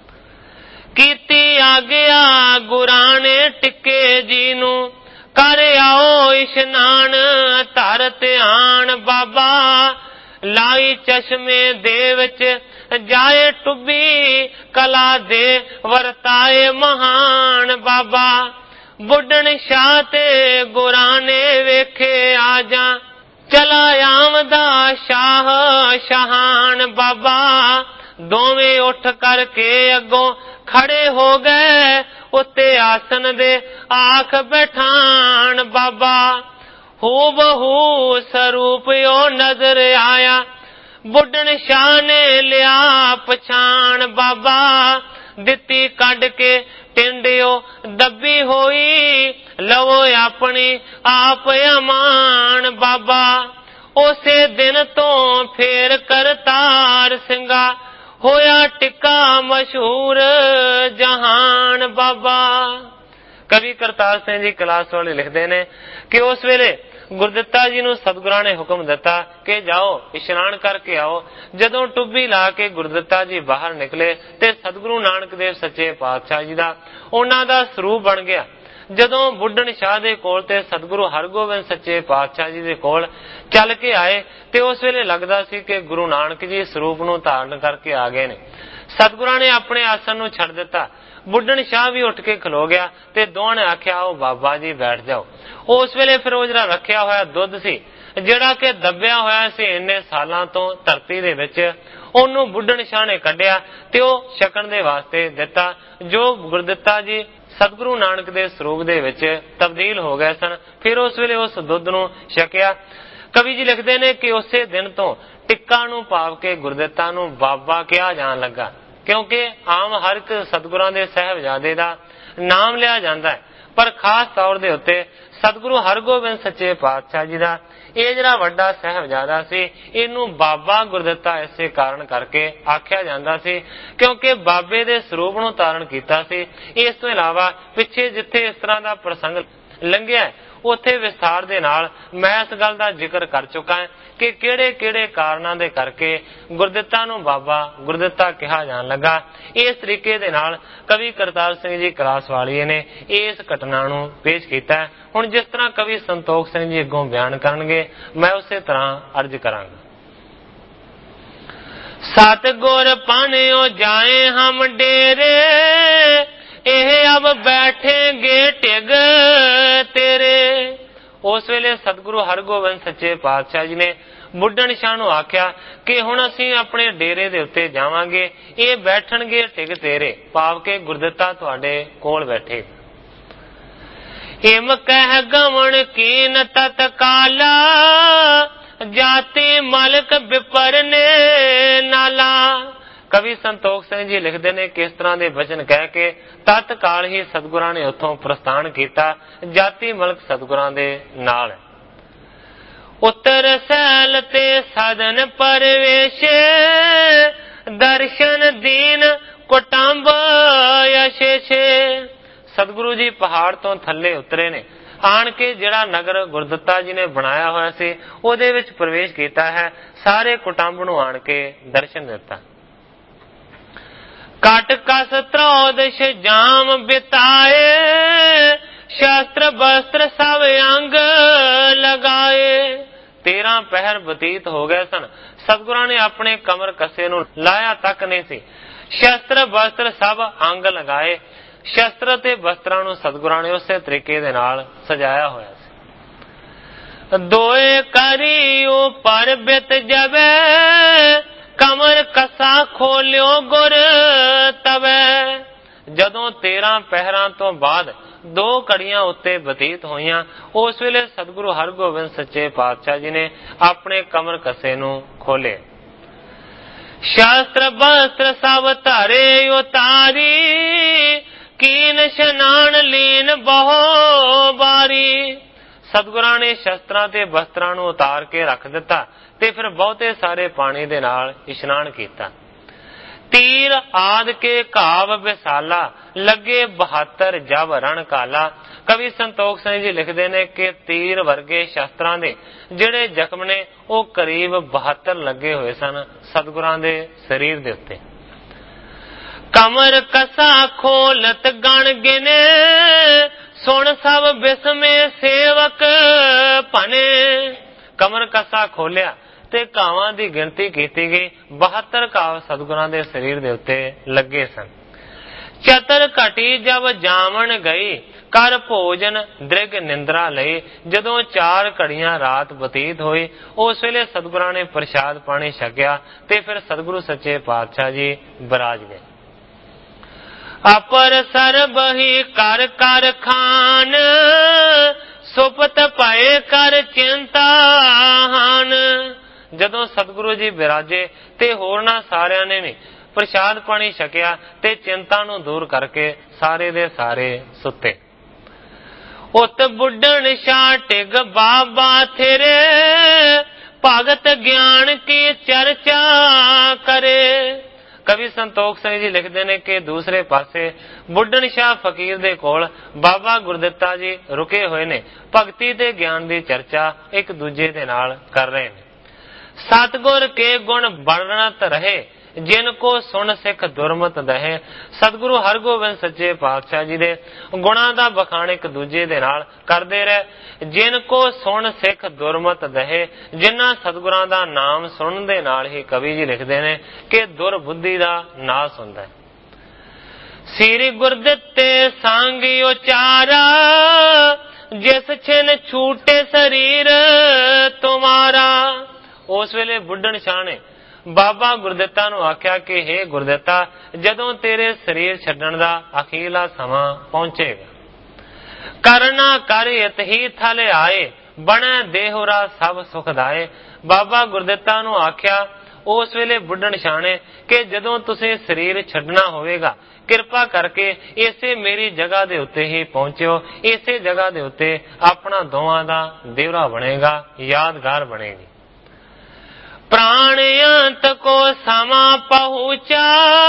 ਕੀਤੀ ਆਗਿਆ ਗੁਰਾਂ ਨੇ ਟਿੱਕੇ ਜੀ ਨੂੰ, ਕਰ ਆਓ ਇਸ਼ਨਾਨ ਧਰ ਧਿਆਨ ਬਾਬਾ। ਲਾਈ ਚਸ਼ਮੇ ਦੇ ਵਿੱਚ ਜਾਏ ਟੁੱਬੀ, ਕਲਾ ਦੇ ਵਰਤਾਏ ਮਹਾਨ ਬਾਬਾ। ਬੁੱਢਣ ਸ਼ਾਹ ਤੇ ਗੁਰਾਂ ਨੇ ਵੇਖੇ ਆ ਜਾ, ਚਲਾ ਆਮਦਾ ਸ਼ਾਹ ਸ਼ਹਾਨ ਬਾਬਾ। ਦੋਵੇਂ ਉੱਠ ਕਰਕੇ ਅੱਗੋਂ ਖੜੇ ਹੋ ਗਏ, ਉੱਤੇ ਆਸਨ ਦੇ ਆਖ ਬੈਠਾਨ ਬਾਬਾ। ਹੂ ਬਹੂ ਸਰੂਪ ਉਹ ਨਜ਼ਰ ਆਇਆ। ਬੁੱਢਣ ਸ਼ਾਹ ਨੇ ਲਿਆ ਪਛਾਣ, ਬਾਬਾ ਦਿੱਤੀ ਕੱਢ ਕੇ ਟਿੰਡਿਓ ਦੱਬੀ ਹੋਈ, ਲਵੋ ਆਪਣੀ ਆਪ ਅਮਾਨ। ਬਾਬਾ ਉਸੇ ਦਿਨ ਤੋਂ ਫੇਰ ਕਰਤਾਰ ਸਿੰਘਾ ਹੋਇਆ ਟਿੱਕਾ ਮਸ਼ਹੂਰ ਜਹਾਨ। ਬਾਬਾ ਕਵੀ ਕਰਤਾਰ ਸਿੰਘ ਜੀ ਕਲਾਸ ਵਾਲੇ ਲਿਖਦੇ ਨੇ ਕਿ ਉਸ ਵੇਲੇ ਗੁਰਦਿੱਤਾ ਜੀ ਨੂੰ ਸਤਿਗੁਰਾਂ ਨੇ ਹੁਕਮ ਦਿੱਤਾ ਕਿ ਜਾਓ ਇਸ਼ਨਾਨ ਕਰਕੇ ਆਓ। ਜਦੋਂ ਟੁੱਬੀ ਲਾ ਕੇ ਗੁਰਦਿੱਤਾ ਜੀ ਬਾਹਰ ਨਿਕਲੇ ਤੇ ਸਤਿਗੁਰੂ ਨਾਨਕ ਦੇਵ ਸੱਚੇ ਪਾਤਸ਼ਾਹ ਜੀ ਦਾ ਉਹਨਾਂ ਦਾ ਸਰੂਪ ਬਣ ਗਿਆ। ਜਦੋਂ ਬੁੱਢਣ ਸ਼ਾਹ ਦੇ ਕੋਲ ਤੇ ਸਤਿਗੁਰੂ ਹਰਗੋਬਿੰਦ ਸੱਚੇ ਪਾਤਸ਼ਾਹ ਜੀ ਦੇ ਕੋਲ ਚੱਲ ਕੇ ਆਏ ਤੇ ਉਸ ਵੇਲੇ ਲੱਗਦਾ ਸੀ ਕਿ ਗੁਰੂ ਨਾਨਕ ਜੀ ਸਰੂਪ ਨੂੰ ਧਾਰਨ ਕਰਕੇ ਆ ਗਏ ਨੇ। ਸਤਿਗੁਰਾਂ ਨੇ ਆਪਣੇ ਆਸਣ ਨੂੰ ਛੱਡ ਦਿੱਤਾ। ਬੁੱਢਣ ਸ਼ਾਹ ਵੀ ਉੱਠ ਕੇ ਖਲੋ ਗਿਆ ਤੇ ਦੋਹਾਂ ਨੇ ਆਖਿਆ ਆਓ ਬਾਬਾ ਜੀ ਬੈਠ ਜਾਓ। ਉਸ ਵੇਲੇ ਫਿਰ ਉਹ ਜਿਹੜਾ ਰੱਖਿਆ ਹੋਇਆ ਦੁੱਧ ਸੀ, ਜਿਹੜਾ ਕਿ ਦੱਬਿਆ ਹੋਇਆ ਸੀ ਇੰਨੇ ਸਾਲਾਂ ਤੋਂ ਧਰਤੀ ਦੇ ਵਿੱਚ, ਉਹਨੂੰ ਬੁੱਢਣ ਸ਼ਾਹ ਨੇ ਕੱਢਿਆ ਤੇ ਉਹ ਛਕਣ ਦੇ ਵਾਸਤੇ ਦਿੱਤਾ। ਜੋ ਗੁਰਦਿੱਤਾ ਜੀ ਸਤਿਗੁਰੂ ਨਾਨਕ ਦੇ ਸਰੂਪ ਦੇ ਵਿੱਚ ਤਬਦੀਲ ਹੋ ਗਏ ਸਨ, ਫਿਰ ਉਸ ਵੇਲੇ ਉਸ ਦੁੱਧ ਨੂੰ ਛਕਿਆ। ਕਵੀ ਜੀ ਲਿਖਦੇ ਨੇ ਕਿ ਉਸੇ ਦਿਨ ਤੋਂ ਟਿੱਕਾ ਨੂੰ ਭਾਵ ਕੇ ਗੁਰਦਿੱਤਾ ਨੂੰ ਬਾਬਾ ਕਿਹਾ ਜਾਣ ਲੱਗਾ, ਕਿਉਂਕਿ ਆਮ ਹਰ ਇੱਕ ਸਤਿਗੁਰਾਂ ਦੇ ਸਾਹਿਬਜ਼ਾਦੇ ਦਾ ਨਾਮ ਲਿਆ ਜਾਂਦਾ ਹੈ, ਪਰ ਖਾਸ ਤੌਰ ਦੇ ਉੱਤੇ ਸਤਿਗੁਰੂ ਹਰਗੋਬਿੰਦ ਸੱਚੇ ਪਾਤਸ਼ਾਹ ਜੀ ਦਾ ਇਹ ਜਿਹੜਾ ਵੱਡਾ ਸਾਹਿਬਜ਼ਾਦਾ ਸੀ, ਇਹਨੂੰ ਬਾਬਾ ਗੁਰਦਿੱਤਾ ਇਸੇ ਕਾਰਨ ਕਰਕੇ ਆਖਿਆ ਜਾਂਦਾ ਸੀ ਕਿਉਂਕਿ ਬਾਬੇ ਦੇ ਸਰੂਪ ਨੂੰ ਧਾਰਨ ਕੀਤਾ ਸੀ। ਇਸ ਤੋਂ ਇਲਾਵਾ ਪਿੱਛੇ ਜਿੱਥੇ ਇਸ ਤਰ੍ਹਾਂ ਦਾ ਪ੍ਰਸੰਗ ਲੰਘਿਆ ਉੱਥੇ ਵਿਸਥਾਰ ਦੇ ਨਾਲ ਮੈਂ ਇਸ ਗੱਲ ਦਾ ਜ਼ਿਕਰ ਕਰ ਚੁੱਕਾ ਹਾਂ ਕਿ ਕਿਹੜੇ ਕਿਹੜੇ ਕਾਰਨਾਂ ਦੇ ਕਰਕੇ ਗੁਰਦਿੱਤਾ ਨੂੰ ਬਾਬਾ ਗੁਰਦਿੱਤਾ ਕਿਹਾ ਜਾਣ ਲੱਗਾ। ਇਸ ਤਰੀਕੇ ਦੇ ਨਾਲ ਕਵੀ ਕਰਤਾਰ ਸਿੰਘ ਜੀ ਕਲਾਸ ਵਾਲੀਏ ਨੇ ਇਸ ਘਟਨਾ ਨੂੰ ਪੇਸ਼ ਕੀਤਾ। ਹੁਣ ਜਿਸ ਤਰ੍ਹਾਂ ਕਵੀ ਸੰਤੋਖ ਸਿੰਘ ਜੀ ਅੱਗੋਂ ਬਿਆਨ ਕਰਨਗੇ, ਮੈਂ ਉਸੇ ਤਰ੍ਹਾਂ ਅਰਜ਼ ਕਰਾਂਗਾ। ਸਤਿਗੁਰ ਪਾਣਿਓ ਜਾਏ ਹਮ ਡੇਰੇ, ਇਹ ਅਬ ਬੈਠेंगे ਟਿਗ ਤੇਰੇ। ਉਸ ਵੇਲੇ ਸਤਿਗੁਰੂ ਹਰਗੋਬਿੰਦ ਸੱਚੇ ਪਾਤਸ਼ਾਹ ਜੀ ਨੇ ਬੁੱਢਣ ਸ਼ਾਹ ਨੂੰ ਆਖਿਆ ਕਿ ਹੁਣ ਅਸੀਂ ਆਪਣੇ ਡੇਰੇ ਦੇ ਉੱਤੇ ਜਾਵਾਂਗੇ, ਇਹ ਬੈਠਣਗੇ ਟਿਗ ਤੇਰੇ, ਭਾਵ ਕੇ ਗੁਰਦਿੱਤਾ ਤੁਹਾਡੇ ਕੋਲ ਬੈਠੇ। ਹਿਮ ਕਹਿ ਗਵਣ ਕੀਨ ਤਤਕਾਲਾ, ਜਾਤੀ ਮਲਕ ਵਿਪਰਨੇ ਨਾਲਾ। ਕਵੀ ਸੰਤੋਖ ਸਿੰਘ ਜੀ ਲਿਖਦੇ ਨੇ ਕਿਸ ਤਰ੍ਹਾਂ ਦੇ ਬਚਨ ਕਹਿ ਕੇ ਤਤਕਾਲ ਹੀ ਸਤਿਗੁਰਾਂ ਨੇ ਉੱਥੋਂ ਪ੍ਰਸਥਾਨ ਕੀਤਾ। ਜਾਤੀ ਮਲਕ ਸਤਿਗੁਰਾਂ ਦੇ ਨਾਲ। ਉੱਤਰ ਸੈਲ ਤੇ ਸਦਨ ਪਰਵੇਸ਼, ਦਰਸ਼ਨ ਦੀਨ ਕੁਟੰਬ ਅਸ਼ੇਸ਼ੇ। ਸਤਿਗੁਰੂ ਜੀ ਪਹਾੜ ਤੋਂ ਥੱਲੇ ਉਤਰੇ ਨੇ, ਆਣ ਕੇ ਜਿਹੜਾ ਨਗਰ ਗੁਰਦਿੱਤਾ ਜੀ ਨੇ ਬਣਾਇਆ ਹੋਇਆ ਸੀ ਉਹਦੇ ਵਿੱਚ ਪ੍ਰਵੇਸ਼ ਕੀਤਾ ਹੈ। ਸਾਰੇ ਕੁਟੰਬ ਨੂੰ ਆਣ ਕੇ ਦਰਸ਼ਨ ਦਿੱਤਾ। ਕਟ ਕਸ ਤ੍ਰੋਦਸ਼ ਜਾਮ ਬਿਤਾਏ, ਸ਼ਸਤਰ ਬਸਤਰ ਸਭ ਅੰਗ ਲਗਾਏ। ਤੇਰਾਂ ਪਹਿਰ ਬਤੀਤ ਹੋ ਗਏ ਸਨ। ਸਤਿਗੁਰਾਂ ਨੇ ਆਪਣੇ ਕਮਰ ਕੱਸੇ ਨੂੰ ਲਾਇਆ ਤੱਕ ਨਹੀਂ ਸੀ। ਸ਼ਸਤਰ ਬਸਤਰ ਸਭ ਅੰਗ ਲਗਾਏ। ਸ਼ਸਤਰ ਤੇ ਬਸਤਰਾਂ ਨੂੰ ਸਤਿਗੁਰਾਂ ਨੇ ਉਸੇ ਤਰੀਕੇ ਦੇ ਨਾਲ ਸਜਾਇਆ ਹੋਇਆ ਸੀ। ਦੋਏ ਕਰੀ ਉਪਰ ਬਿਤ ਜਵੇ, ਕਮਰ ਕਸਾ ਖੋਲਿਓ ਗੁਰ ਤਵੇ। ਜਦੋਂ ਤੇਰਾਂ ਪਹਿਰਾਂ ਤੋਂ ਬਾਅਦ ਦੋ ਘੜੀਆਂ ਉੱਤੇ ਬਤੀਤ ਹੋਈਆਂ, ਉਸ ਵੇਲੇ ਸਤਿਗੁਰੂ ਹਰਗੋਬਿੰਦ ਸੱਚੇ ਪਾਤਸ਼ਾਹ ਜੀ ਨੇ ਆਪਣੇ ਕਮਰ ਕੱਸੇ ਨੂੰ ਖੋਲੇ। ਸ਼ਸਤਰ ਬਸਤਰ ਸਭ ਧਾਰੇ ਉਤਾਰੀ, ਕੀਨ ਇਸ਼ਨਾਨ ਲੀਨ ਬਹੁ ਬਾਰੀ। ਸਤਿਗੁਰਾਂ ਨੇ ਸ਼ਸਤਰਾਂ ਤੇ ਬਸਤਰਾਂ ਨੂੰ ਉਤਾਰ ਕੇ ਰੱਖ ਦਿੱਤਾ ਤੇ ਫਿਰ ਬਹੁਤੇ ਸਾਰੇ ਪਾਣੀ ਦੇ ਨਾਲ ਇਸ਼ਨਾਨ ਕੀਤਾ। ਤੀਰ ਆਦ ਕੇ ਘਾਵ ਵਿਸਾਲਾ, ਲੱਗੇ ਬਹੱਤਰ ਜਬ ਰਣ ਕਾਲਾ। ਕਵੀ ਸੰਤੋਖ ਸਿੰਘ ਜੀ ਲਿਖਦੇ ਨੇ ਕਿ ਤੀਰ ਵਰਗੇ ਸ਼ਸਤਰਾਂ ਦੇ ਜਿਹੜੇ ਜ਼ਖਮ ਨੇ ਉਹ ਕਰੀਬ ਬਹੱਤਰ ਲੱਗੇ ਹੋਏ ਸਨ ਸਤਿਗੁਰਾਂ ਦੇ ਸਰੀਰ ਦੇ ਉੱਤੇ। ਕਮਰ ਕਸਾ ਖੋਲਤ ਗਣ ਗਿਨੇ, ਸੁਣ ਸਭ ਬਿਸਮੇ ਸੇਵਕ ਭਨੇ। ਕਮਰ ਕਸਾ ਖੋਲਿਆ ਤੇ ਘਾਵਾਂ ਦੀ ਗਿਣਤੀ ਕੀਤੀ ਗਈ। ਬਹੱਤਰ ਘਾਵ ਸਤਿਗੁਰਾਂ ਦੇ ਸਰੀਰ ਦੇ ਉੱਤੇ ਲੱਗੇ ਸਨ। ਚਤਰ ਘਟੀ ਜਬ ਜਾਵਣ ਗਈ, ਕਰ ਭੋਜਨ ਦ੍ਰਿਗ ਨਿੰਦਰਾ ਲਈ। ਜਦੋਂ ਚਾਰ ਘੜੀਆਂ ਰਾਤ ਬਤੀਤ ਹੋਈ, ਉਸ ਵੇਲੇ ਸਤਿਗੁਰਾਂ ਨੇ ਪ੍ਰਸ਼ਾਦ ਪਾਣੀ ਛਕਿਆ ਤੇ ਫਿਰ ਸਤਿਗੁਰੂ ਸੱਚੇ ਪਾਤਸ਼ਾਹ ਜੀ ਬਰਾਜ ਗਏ। ਅਪਰ ਸਰਬਹੀ ਕਰ ਕਰ ਖਾਨ, ਸੁਪਤ ਭਏ ਕਰ ਚਿੰਤਾ ਹਨ। ਜਦੋਂ ਸਤਿਗੁਰੂ ਜੀ ਬਿਰਾਜੇ ਤੇ ਹੋਰਨਾਂ ਸਾਰਿਆਂ ਨੇ ਵੀ ਪ੍ਰਸ਼ਾਦ ਪਾਣੀ ਛਕਿਆ ਤੇ ਚਿੰਤਾ ਨੂੰ ਦੂਰ ਕਰਕੇ ਸਾਰੇ ਦੇ ਸਾਰੇ ਸੁੱਤੇ। ਉਤ ਬੁੱਢਣ ਸ਼ਾਹ ਟਿਗ ਬਾਬਾ ਥੇਰੇ ਭਗਤ ਗਿਆਨ ਕੀ ਚਰਚਾ ਕਰੇ। ਕਵੀ ਸੰਤੋਖ ਸਿੰਘ ਜੀ ਲਿਖਦੇ ਨੇ ਕਿ ਦੂਸਰੇ ਪਾਸੇ ਬੁੱਢਣ ਸ਼ਾਹ ਫਕੀਰ ਦੇ ਕੋਲ ਬਾਬਾ ਗੁਰਦਿੱਤਾ ਜੀ ਰੁਕੇ ਹੋਏ ਨੇ, ਭਗਤੀ ਤੇ ਗਿਆਨ ਦੀ ਚਰਚਾ ਇੱਕ ਦੂਜੇ ਦੇ ਨਾਲ ਕਰ ਰਹੇ ਨੇ। ਸਤਿਗੁਰ ਕੇ ਗੁਣ ਵਰਣਤ ਰਹੇ ਜਿਨ ਕੋ ਸੁਣ ਸਿੱਖ ਦੁਰਮਤ ਦਹੇ। ਸਤਿਗੁਰੂ ਹਰਗੋਬਿੰਦ ਸੱਚੇ ਪਾਤਸ਼ਾਹ ਜੀ ਦੇ ਗੁਣਾਂ ਦਾ ਬਖਾਣ ਇੱਕ ਦੂਜੇ ਦੇ ਨਾਲ ਕਰਦੇ ਰਹੇ। ਜਿਨ ਕੋ ਸੁਣ ਸਿੱਖ ਦੁਰਮਤ ਦਹੇ, ਜਿਨ੍ਹਾਂ ਸਤਿਗੁਰਾਂ ਦਾ ਨਾਮ ਸੁਣਨ ਦੇ ਨਾਲ ਹੀ ਕਵੀ ਜੀ ਲਿਖਦੇ ਨੇ ਕਿ ਦੁਰਬੁੱਧੀ ਦਾ ਨਾਸ ਹੁੰਦਾ ਹੈ। ਸ੍ਰੀ ਗੁਰਦਿੱਤੇ ਸੰਗ ਉਚਾਰਾ ਜਿਸ ਛਿਨ ਛੂਟੇ ਸਰੀਰ ਤੁਮਾਰਾ। ਉਸ ਵੇਲੇ ਬੁੱਢਣ ਸ਼ਾਹ ਨੇ ਬਾਬਾ ਗੁਰਦਿੱਤਾ ਨੂੰ ਆਖਿਆ ਕਿ ਹੇ ਗੁਰਦਿੱਤਾ, ਜਦੋਂ ਤੇਰੇ ਸਰੀਰ ਛੱਡਣ ਦਾ ਅਖੀਰਲਾ ਸਮਾਂ ਪਹੁੰਚੇਗਾ, ਕਰਨਾ ਕਰ ਇਤ ਹੀ ਥਲ ਆਏ, ਬਣੇ ਦੇਹੁਰਾ ਸਭ ਸੁਖਦਾਏ। ਬਾਬਾ ਗੁਰਦਿੱਤਾ ਨੂੰ ਆਖਿਆ ਉਸ ਵੇਲੇ ਬੁੱਢਣ ਸ਼ਾਹ ਨੇ ਕਿ ਜਦੋਂ ਤੁਸੀਂ ਸਰੀਰ ਛੱਡਣਾ ਹੋਵੇਗਾ, ਕਿਰਪਾ ਕਰਕੇ ਇਸੇ ਮੇਰੀ ਜਗ੍ਹਾ ਦੇ ਉੱਤੇ ਹੀ ਪਹੁੰਚਿਓ। ਇਸੇ ਜਗ੍ਹਾ ਦੇ ਉੱਤੇ ਆਪਣਾ ਦੋਵਾਂ ਦਾ ਦੇਵਰਾ ਬਣੇਗਾ, ਯਾਦਗਾਰ ਬਣੇਗੀ। ਪ੍ਰਾਣ ਅੰਤ ਕੋ ਸਮਾ ਪਹੁੰਚਾ,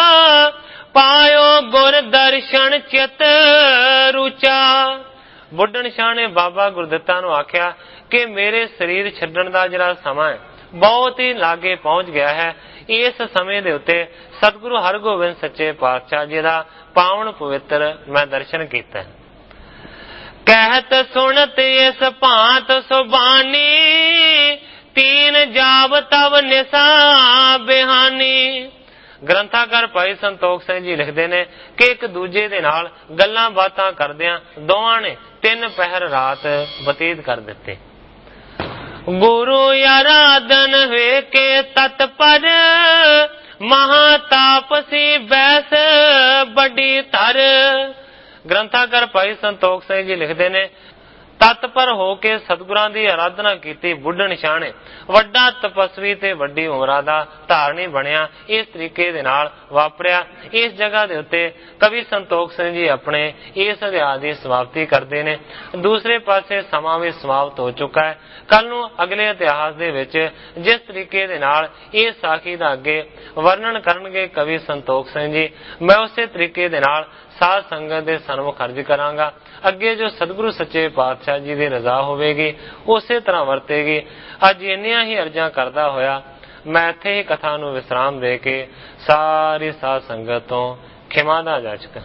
ਪਾਇਓ ਗੁਰ ਦਰਸ਼ਨ ਚਿਤ ਰੁਚਾ। ਬੁੱਢਣ ਸ਼ਾਹ ਨੇ ਬਾਬਾ ਗੁਰਦਿੱਤਾ ਨੂੰ ਆਖਿਆ ਕਿ ਮੇਰੇ ਸਰੀਰ ਛੱਡਣ ਦਾ ਜਿਹੜਾ ਸਮਾਂ ਹੈ ਬਹੁਤ ਹੀ ਲਾਗੇ ਪਹੁੰਚ ਗਿਆ ਹੈ। ਇਸ ਸਮੇਂ ਦੇ ਉੱਤੇ ਸਤਿਗੁਰੂ ਹਰਗੋਬਿੰਦ ਸੱਚੇ ਪਾਤਸ਼ਾਹ ਜੀ ਦਾ ਪਾਵਨ ਪਵਿੱਤਰ ਮੈਂ ਦਰਸ਼ਨ ਕੀਤਾ। ਕਹਿਤ ਸੁਣਤ ਇਸ ਭਾਂਤ ਸੁਬਾਨੀ, ਤੀਨ ਜਾਵ ਤਵ ਨਿਸਾ ਬਿਹਾਨੀ। ਗ੍ਰੰਥਾਕਾਰ ਭਾਈ ਸੰਤੋਖ ਸਿੰਘ ਜੀ ਲਿਖਦੇ ਨੇ ਕਿ ਇੱਕ ਦੂਜੇ ਦੇ ਨਾਲ ਗੱਲਾਂ ਬਾਤਾਂ ਕਰਦਿਆਂ ਦੋਵਾਂ ਨੇ ਤਿੰਨ ਪਹਿਰ ਰਾਤ ਬਤੀਤ ਕਰ ਦਿੱਤੇ। ਗੁਰੂ ਆਰਾਧਨ ਵੇ ਕੇ ਤਤਪਰ, ਮਹਾ ਤਾਪਸੀ ਬੈਸ ਵੱਡੀ ਧਰ। ਗ੍ਰੰਥਾਕਾਰ ਭਾਈ ਸੰਤੋਖ ਸਿੰਘ ਜੀ ਲਿਖਦੇ ਨੇ ਤਤਪਰ ਹੋ ਕੇ ਸਤਿਗੁਰਾਂ ਦੀ ਆਰਾਧਨਾ ਕੀਤੀ ਬੁੱਢਣ ਸ਼ਾਹ ਨੇ ਵੱਡਾ ਤਪਸਵੀ ਤੇ ਵੱਡੀ ਉਮਰਾਂ ਦਾ ਧਾਰਨੀ ਬਣਿਆ। ਇਸ ਤਰੀਕੇ ਦੇ ਨਾਲ ਵਾਪਰਿਆ। ਇਸ ਜਗ੍ਹਾ ਦੇ ਉੱਤੇ ਕਵੀ ਸੰਤੋਖ ਸਿੰਘ ਜੀ ਆਪਣੇ ਇਸ ਅਧਿਆਇ ਦੀ ਸਮਾਪਤੀ ਕਰਦੇ ਨੇ। ਦੂਸਰੇ ਪਾਸੇ ਸਮਾਂ ਵੀ ਸਮਾਪਤ ਹੋ ਚੁੱਕਾ ਹੈ। ਕੱਲ ਨੂੰ ਅਗਲੇ ਇਤਿਹਾਸ ਦੇ ਵਿੱਚ ਜਿਸ ਤਰੀਕੇ ਦੇ ਨਾਲ ਇਹ ਸਾਖੀ ਦਾ ਅੱਗੇ ਵਰਣਨ ਕਰਨਗੇ ਕਵੀ ਸੰਤੋਖ ਸਿੰਘ ਜੀ, ਮੈਂ ਉਸੇ ਤਰੀਕੇ ਦੇ ਨਾਲ ਸਾਧ ਸੰਗਤ ਦੇ ਸਨਮੁਖ ਅਰਜ਼ ਕਰਾਂਗਾ। ਅੱਗੇ ਜੋ ਸਤਿਗੁਰੂ ਸੱਚੇ ਪਾਤਸ਼ਾਹ ਜੀ ਦੀ ਰਜ਼ਾ ਹੋਵੇਗੀ ਉਸੇ ਤਰ੍ਹਾਂ ਵਰਤੇਗੀ। ਅੱਜ ਇੰਨੀਆਂ ਹੀ ਅਰਜ਼ਾਂ ਕਰਦਾ ਹੋਇਆ ਮੈਂ ਇੱਥੇ ਹੀ ਕਥਾ ਨੂੰ ਵਿਸਰਾਮ ਦੇ ਕੇ ਸਾਰੀ ਸਾਧ ਸੰਗਤ ਤੋਂ ਖਿਮਾ ਦਾ ਜਾਚਕ।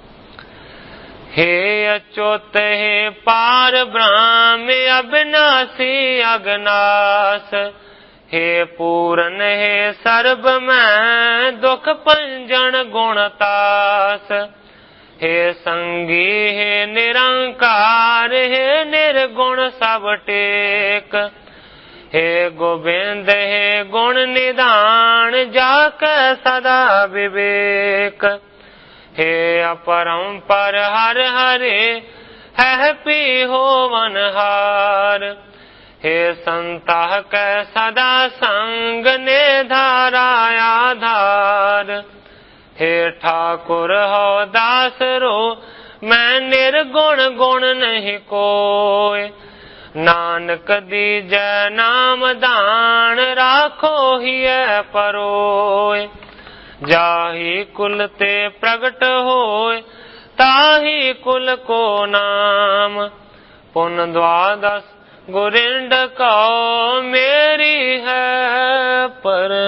हे अच्युत हे पार ब्रह्म अविनाशी अगनास, हे पूरन हे सर्ब मैं दुख पंजन गुणतास, हे संगी हे निरंकार हे निर्गुण सब टेक, हे गोविंद हे गुण निधान जाके सदा विवेक, हे अपरंपर हर हरे है पी होवनहार, हे संताह कै सदा संग ने धारा आधार, हे ठाकुर हो दास रो मैं निर्गुण गुण नहीं कोय, नानक दीजै नाम दान राखो हिय परोय, जाहि कुल ते प्रगट होय ताहि कुल को नाम, पुन द्वादश गुरिंड कौ मेरी है पर